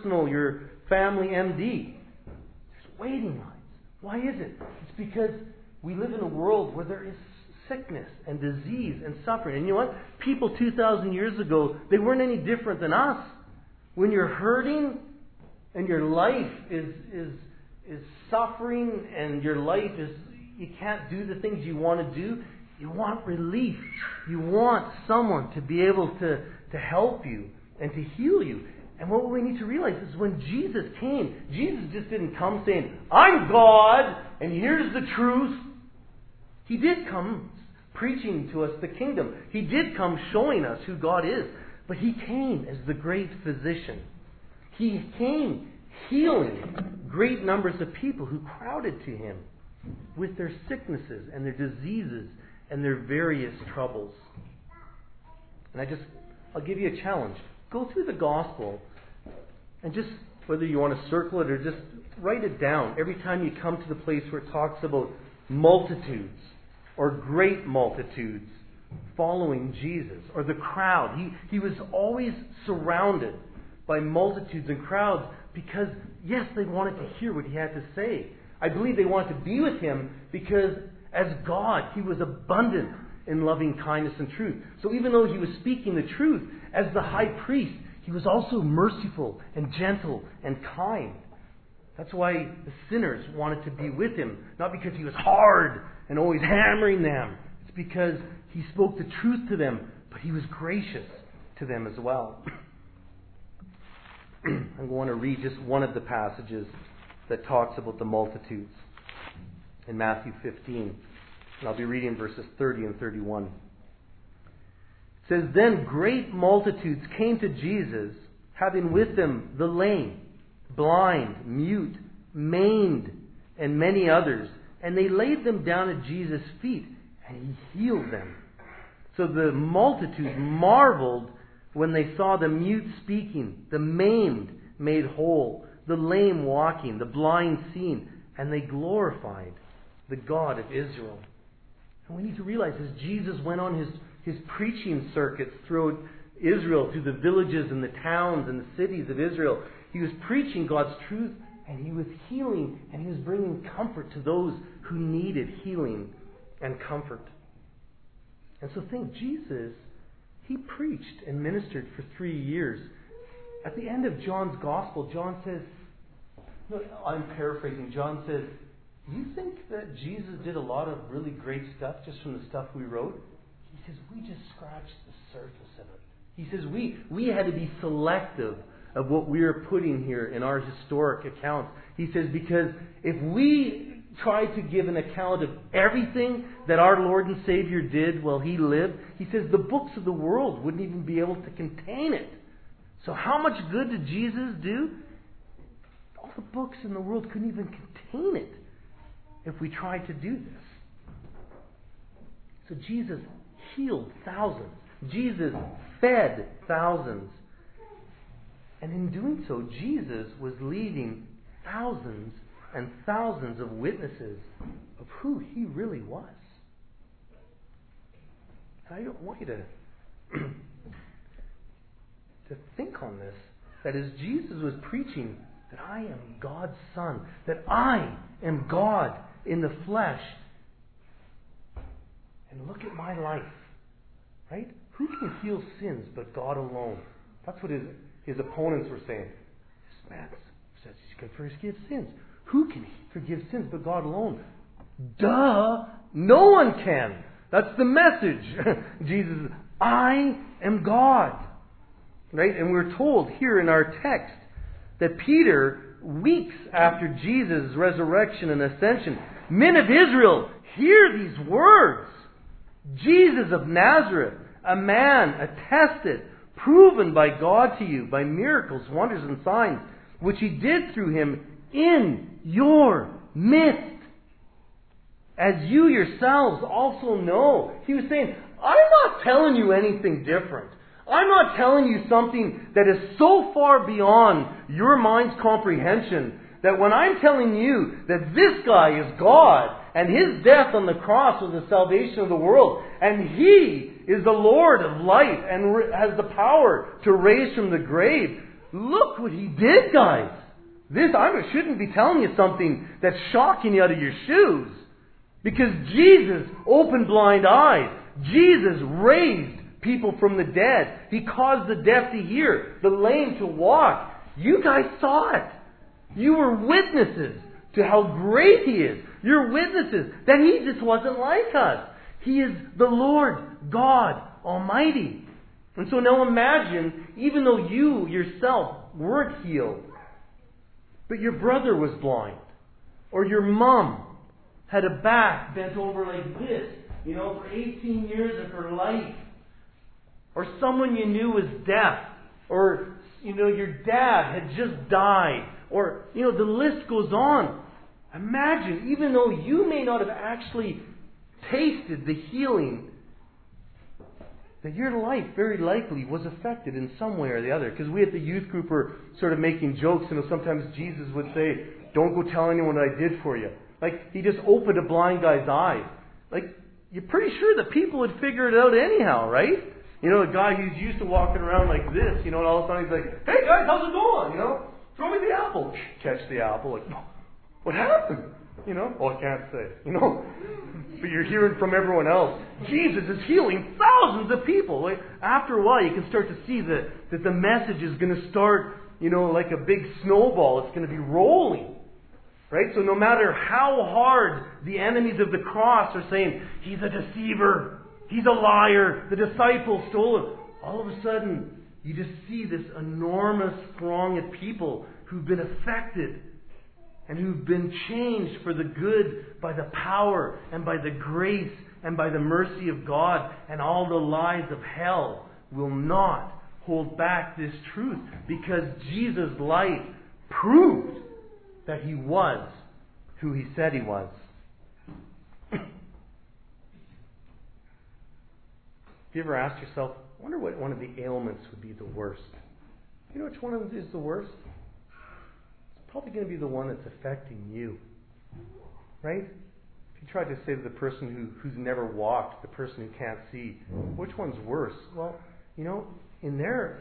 family MD. There's waiting lines. Why is it? It's because we live in a world where there is sickness and disease and suffering. And you know what? People 2,000 years ago, they weren't any different than us. When you're hurting and your life is suffering and your life you can't do the things you want to do, you want relief. You want someone to be able to help you and to heal you. And what we need to realize is when Jesus came, Jesus just didn't come saying, I'm God and here's the truth. He did come preaching to us the kingdom. He did come showing us who God is. But He came as the great physician. He came healing great numbers of people who crowded to Him with their sicknesses and their diseases and their various troubles. And I'll give you a challenge. Go through the gospel and just, whether you want to circle it or just write it down every time you come to the place where it talks about multitudes or great multitudes following Jesus, or the crowd. He was always surrounded by multitudes and crowds because, yes, they wanted to hear what He had to say. I believe they wanted to be with Him because as God, He was abundant in loving kindness and truth. So even though He was speaking the truth, as the high priest, He was also merciful and gentle and kind. That's why the sinners wanted to be with Him. Not because He was hard and always hammering them. It's because He spoke the truth to them, but He was gracious to them as well. I'm going to read just one of the passages that talks about the multitudes in Matthew 15. And I'll be reading verses 30 and 31. It says, Then great multitudes came to Jesus, having with them the lame, blind, mute, maimed, and many others. And they laid them down at Jesus' feet, and He healed them. So the multitude marveled when they saw the mute speaking, the maimed made whole, the lame walking, the blind seeing, and they glorified the God of Israel. And we need to realize as Jesus went on his preaching circuits throughout Israel, through the villages and the towns and the cities of Israel, He was preaching God's truth, and He was healing, and He was bringing comfort to those who needed healing and comfort. And so think, Jesus, He preached and ministered for 3 years. At the end of John's Gospel, John says, I'm paraphrasing, John says, you think that Jesus did a lot of really great stuff just from the stuff we wrote? He says, we just scratched the surface of it. He says, we had to be selective of what we are putting here in our historic accounts. He says, because if we try to give an account of everything that our Lord and Savior did while He lived, He says the books of the world wouldn't even be able to contain it. So how much good did Jesus do? All the books in the world couldn't even contain it if we tried to do this. So Jesus healed thousands. Jesus fed thousands. And in doing so, Jesus was leading thousands and thousands of witnesses of who He really was. And I don't want you to think on this, that as Jesus was preaching that I am God's Son, that I am God in the flesh, and look at my life, right? Who can heal sins but God alone? That's what his opponents were saying. This man says he can forgive sins. Who can forgive sins but God alone? Duh! No one can! That's the message. Jesus, I am God. Right? And we're told here in our text that Peter, weeks after Jesus' resurrection and ascension, men of Israel, hear these words. Jesus of Nazareth, a man attested, proven by God to you by miracles, wonders, and signs, which He did through Him in your midst, as you yourselves also know. He was saying, I'm not telling you anything different. I'm not telling you something that is so far beyond your mind's comprehension that when I'm telling you that this guy is God and His death on the cross was the salvation of the world and He is the Lord of life and has the power to raise from the grave, look what He did, guys. I shouldn't be telling you something that's shocking you out of your shoes. Because Jesus opened blind eyes. Jesus raised people from the dead. He caused the deaf to hear, the lame to walk. You guys saw it. You were witnesses to how great He is. You're witnesses that He just wasn't like us. He is the Lord God Almighty. And so now imagine, even though you yourself weren't healed, but your brother was blind, or your mom had a back bent over like this, for 18 years of her life, or someone you knew was deaf, or your dad had just died, or the list goes on. Imagine, even though you may not have actually tasted the healing, that your life very likely was affected in some way or the other. Because we at the youth group were sort of making jokes, sometimes Jesus would say, don't go tell anyone what I did for you. Like, He just opened a blind guy's eyes. Like, you're pretty sure that people would figure it out anyhow, right? A guy who's used to walking around like this, and all of a sudden he's like, hey guys, how's it going? Throw me the apple. Catch the apple. Like, what happened? Oh, I can't say. But you're hearing from everyone else. Jesus is healing thousands of people. Like, after a while, you can start to see that the message is going to start, like a big snowball. It's going to be rolling. Right? So no matter how hard the enemies of the cross are saying, He's a deceiver, He's a liar, the disciples stole Him, all of a sudden, you just see this enormous throng of people who've been affected and who've been changed for the good by the power and by the grace and by the mercy of God. And all the lies of hell will not hold back this truth, because Jesus' life proved that He was who He said He was. Have you ever asked yourself, I wonder what one of the ailments would be the worst? You know which one of them is the worst? It's probably going to be the one that's affecting you. Right? If you tried to say to the person who's never walked, the person who can't see, which one's worse? Well, in their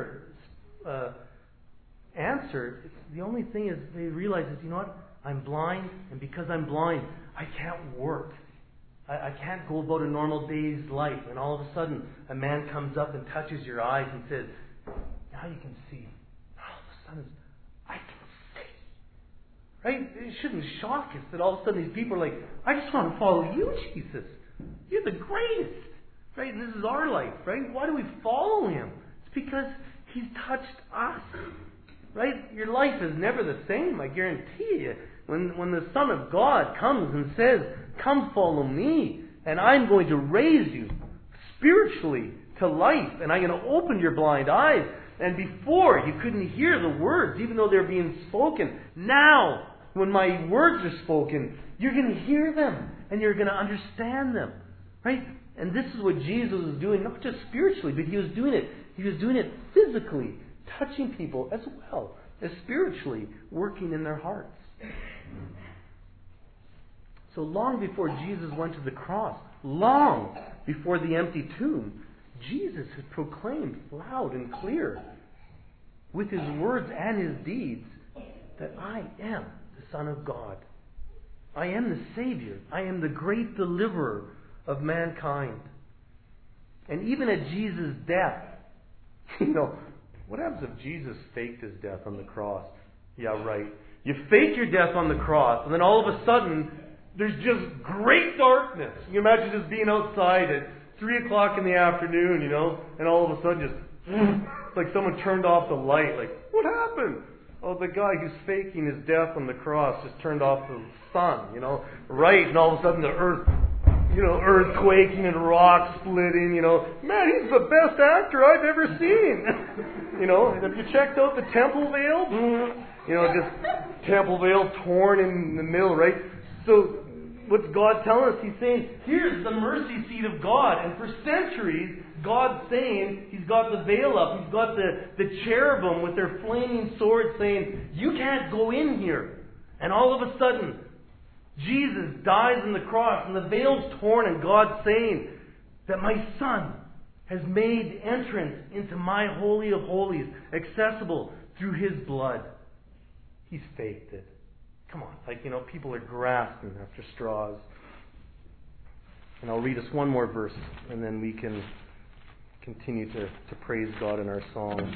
answer, the only thing is they realize is, I'm blind, and because I'm blind, I can't work. I can't go about a normal day's life. And all of a sudden, a man comes up and touches your eyes and says, now you can see. All of a sudden, I can see. Right? It shouldn't shock us that all of a sudden these people are like, I just want to follow you, Jesus. You're the greatest. Right? And this is our life. Right? Why do we follow Him? It's because He's touched us. Right? Your life is never the same, I guarantee you. When the Son of God comes and says, come follow me, and I'm going to raise you spiritually to life, and I'm going to open your blind eyes. And before, you couldn't hear the words, even though they're being spoken. Now, when my words are spoken, you're going to hear them, and you're going to understand them. Right? And this is what Jesus was doing, not just spiritually, but He was doing it. He was doing it physically, touching people as well as spiritually, working in their hearts. So long before Jesus went to the cross, long before the empty tomb, Jesus had proclaimed loud and clear with His words and His deeds that I am the Son of God. I am the Savior. I am the great deliverer of mankind. And even at Jesus' death, what happens if Jesus faked His death on the cross? Yeah, right. You fake your death on the cross, and then all of a sudden, there's just great darkness. You imagine just being outside at 3 o'clock in the afternoon, and all of a sudden it's like someone turned off the light. Like, what happened? Oh, the guy who's faking his death on the cross just turned off the sun, right? And all of a sudden the earth, earthquaking and rocks splitting, Man, he's the best actor I've ever seen. And have you checked out the Temple Veil? Just Temple Veil torn in the middle, right? So, what's God telling us? He's saying, here's the mercy seat of God. And for centuries, God's saying, He's got the veil up. He's got the cherubim with their flaming swords saying, you can't go in here. And all of a sudden, Jesus dies on the cross and the veil's torn, and God's saying that my Son has made entrance into my Holy of Holies accessible through His blood. He's faked it. Come on, people are grasping after straws. And I'll read us one more verse, and then we can continue to praise God in our song.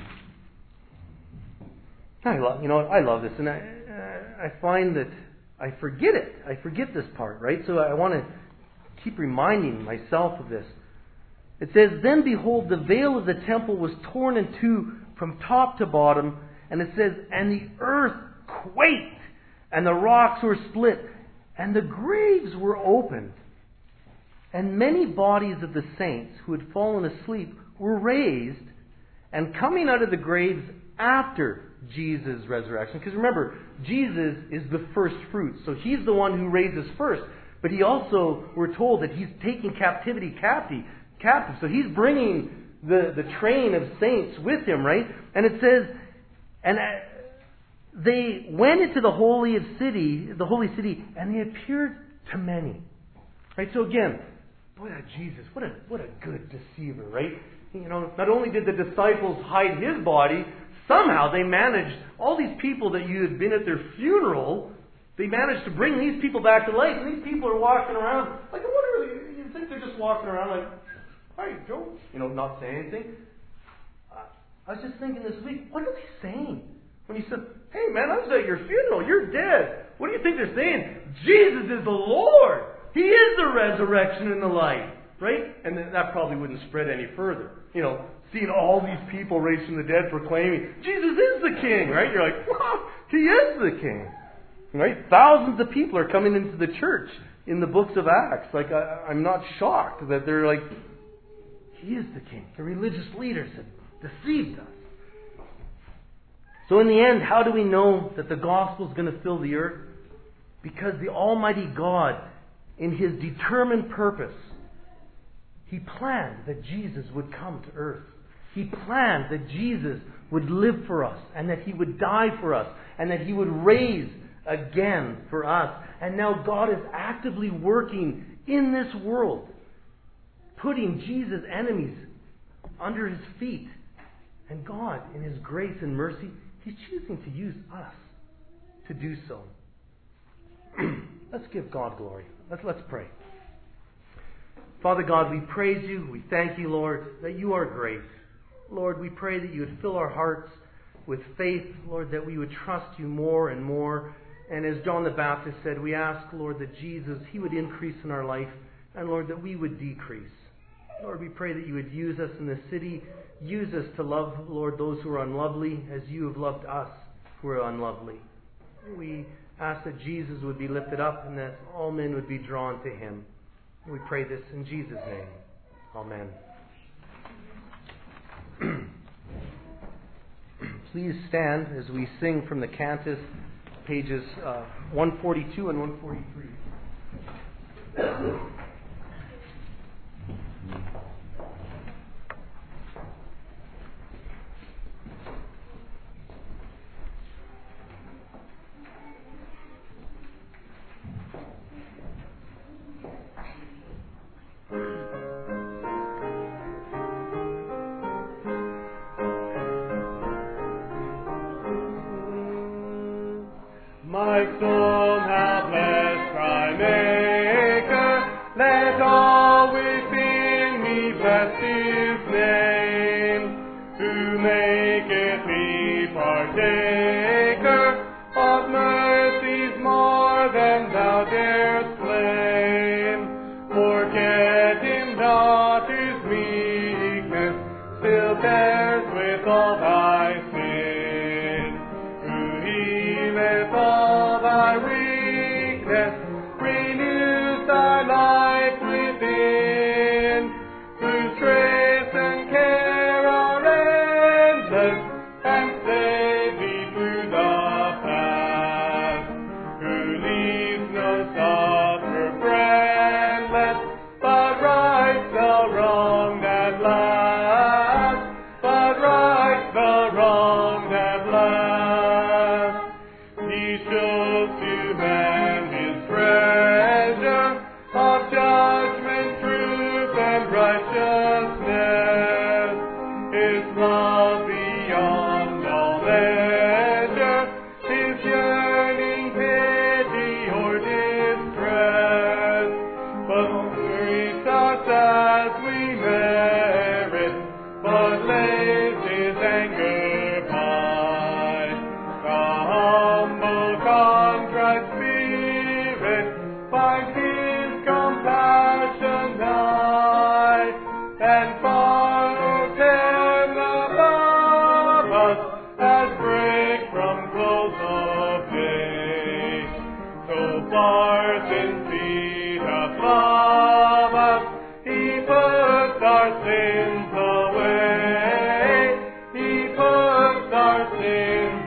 I love this, and I find that I forget it. I forget this part, right? So I want to keep reminding myself of this. It says, then behold, the veil of the temple was torn in two from top to bottom, and it says, and the earth quaked, and the rocks were split, and the graves were opened. And many bodies of the saints who had fallen asleep were raised, and coming out of the graves after Jesus' resurrection. Because remember, Jesus is the first fruit, so He's the one who raises first. But He also, we're told that He's taking captivity captive. So He's bringing the train of saints with Him, right? And it says, and they went into the holy city, and they appeared to many. Right? So again, boy, that Jesus, what a good deceiver, right? Not only did the disciples hide His body, somehow they managed, all these people that you had been at their funeral, they managed to bring these people back to life. And these people are walking around, like, I wonder, you think they're just walking around like, hi, Joe, not saying anything? I was just thinking this week, what are they saying? When you said, hey man, I was at your funeral, you're dead. What do you think they're saying? Jesus is the Lord. He is the resurrection and the life. Right? And then that probably wouldn't spread any further. Seeing all these people raised from the dead proclaiming, Jesus is the King, right? You're like, wow, He is the King. Right? Thousands of people are coming into the church in the books of Acts. Like, I'm not shocked that they're like, He is the King. The religious leaders have deceived us. So in the end, how do we know that the gospel is going to fill the earth? Because the Almighty God, in His determined purpose, He planned that Jesus would come to earth. He planned that Jesus would live for us, and that He would die for us, and that He would raise again for us. And now God is actively working in this world, putting Jesus' enemies under His feet. And God, in His grace and mercy, He's choosing to use us to do so. Let's give God glory. Let's pray. Father God, we praise You. We thank You, Lord, that You are great. Lord, we pray that You would fill our hearts with faith, Lord, that we would trust You more and more. And as John the Baptist said, we ask, Lord, that Jesus, He would increase in our life, and Lord, that we would decrease. Lord, we pray that you would use us in this city. Use us to love, Lord, those who are unlovely as you have loved us who are unlovely. We ask that Jesus would be lifted up and that all men would be drawn to him. We pray this in Jesus' name. Amen. Please stand as we sing from the cantus, pages 142 and 143. My soul, how blessed thy Maker, let all within me bless his name, who maketh me partaker of mercies more than thou darest claim. Forgetting not his meekness, still bears with all thy sin, who healeth all thy weakness, renews thy life within, whose grace and care are endless, and save thee through the past, who leaves no sufferer friendless, but rights the wrong that last, but rights the wrong that last. He shows to man his treasure of judgment, truth, and righteousness, his love beyond all measure, his yearning pity or distress. But treats us as we merit, but lays his anger by. The humble contrite spirit finds his compassion nigh, and far heaven above us as break from close of day. So far since he doth love us, he puts our sins away. He puts our sins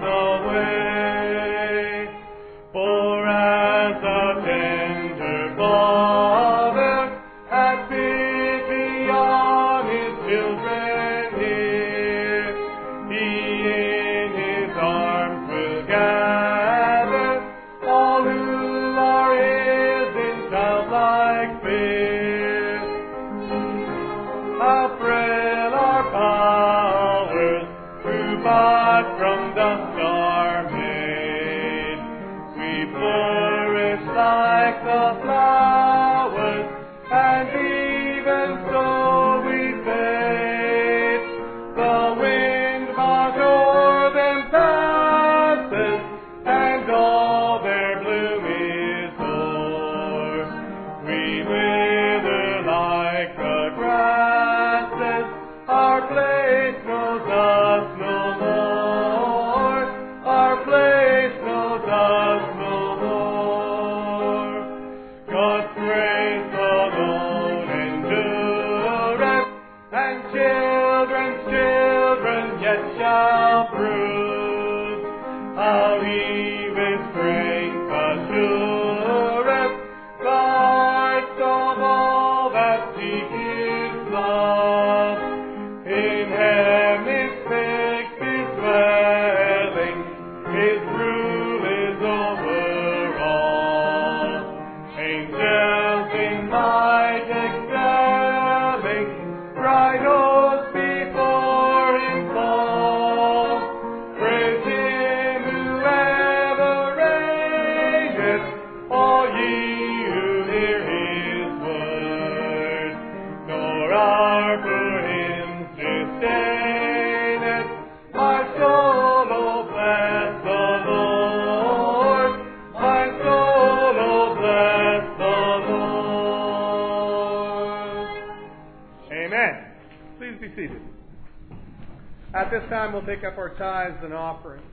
away. For as a tender father hath pity on his children here, he in his arms will gather all who are his in childlike fear. How frail our powers, who but from dust are made. We flourish like the flowers, and even so we fade. The wind but o'er them passes, and all their bloom is o'er. We wither like the grasses, our place knows us no more, our place knows us no more. God's grace alone endureth, and children's children yet shall prove how he with strength assureth the hearts of all that seek his love. In him is fixed his dwelling, his rule is over all. Angels in might excelling, bright hosts before him fall. Praise him who ever reigneth, all ye who hear his word. Nor are for him disdaineth, my soul, oh bless the Lord, my soul, oh bless the Lord. Amen. Amen. Please be seated. At this time, we'll take up our tithes and offerings.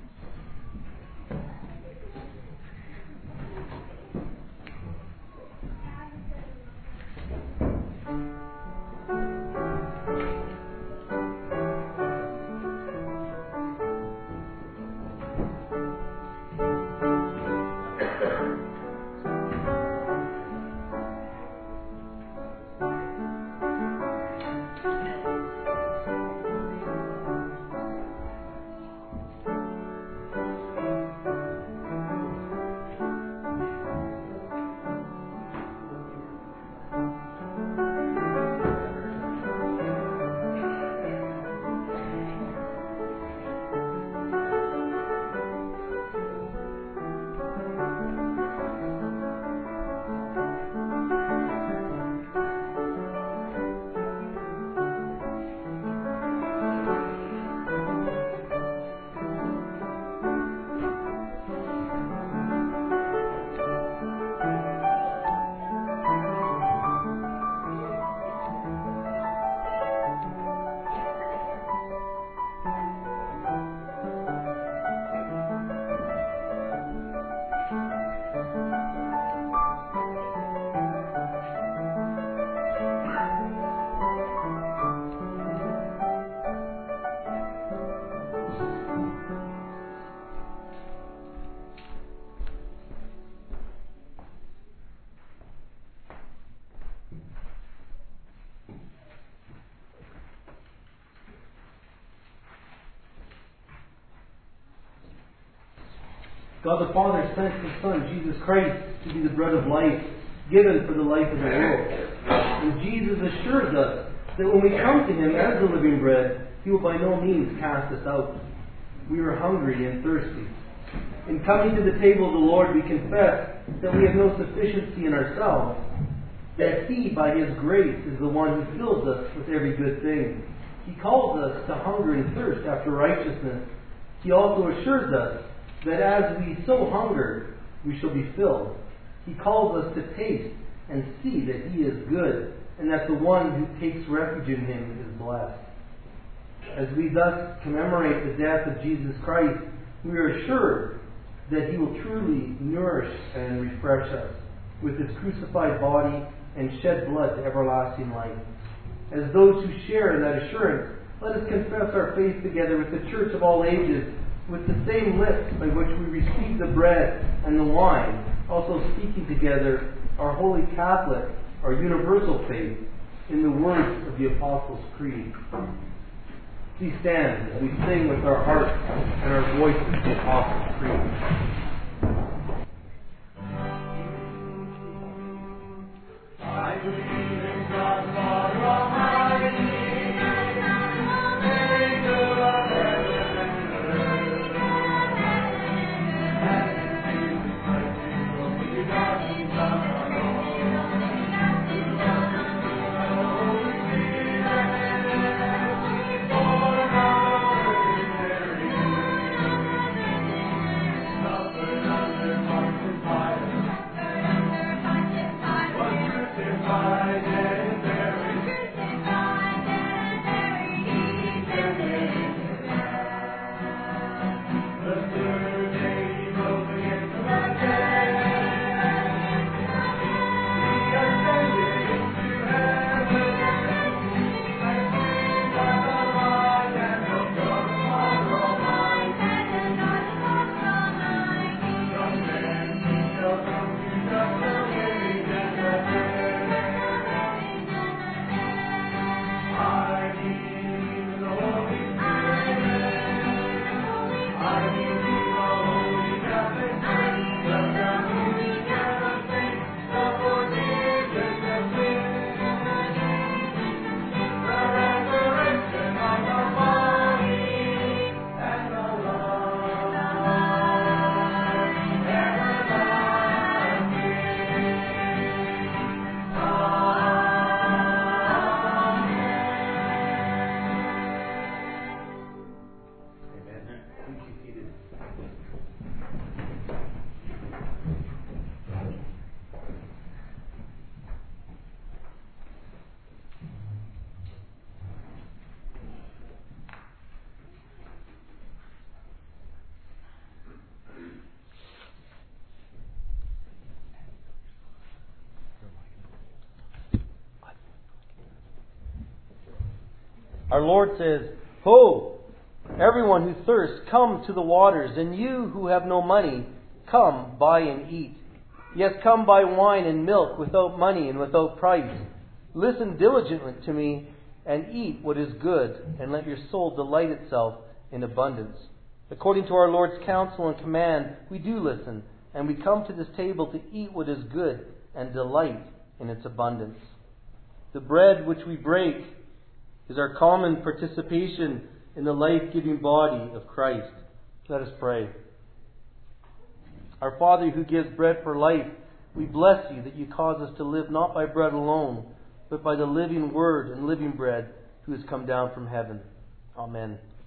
God the Father sent His Son, Jesus Christ, to be the bread of life, given for the life of the world. And Jesus assures us that when we come to Him as the living bread, He will by no means cast us out. We are hungry and thirsty. In coming to the table of the Lord, we confess that we have no sufficiency in ourselves, that He, by His grace, is the one who fills us with every good thing. He calls us to hunger and thirst after righteousness. He also assures us that as we so hunger, we shall be filled. He calls us to taste and see that He is good, and that the one who takes refuge in Him is blessed. As we thus commemorate the death of Jesus Christ, we are assured that He will truly nourish and refresh us with His crucified body and shed blood to everlasting life. As those who share in that assurance, let us confess our faith together with the church of all ages, with the same lips by which we receive the bread and the wine, also speaking together our Holy Catholic, our universal faith, in the words of the Apostles' Creed. Please stand as we sing with our hearts and our voices the Apostles' Creed. I believe in God, Father Almighty, maker of heaven and earth, and in Christ His only begotten Son, our Lord, who was conceived by the Holy Spirit, born of the Virgin Mary, suffered under Pontius Pilate, was crucified. Our Lord says, "Ho, everyone who thirsts, come to the waters, and you who have no money, come, buy and eat. Yes, come buy wine and milk without money and without price. Listen diligently to me and eat what is good, and let your soul delight itself in abundance." According to our Lord's counsel and command, we do listen, and we come to this table to eat what is good and delight in its abundance. The bread which we break is our common participation in the life-giving body of Christ. Let us pray. Our Father who gives bread for life, we bless you that you cause us to live not by bread alone, but by the living Word and living bread who has come down from heaven. Amen.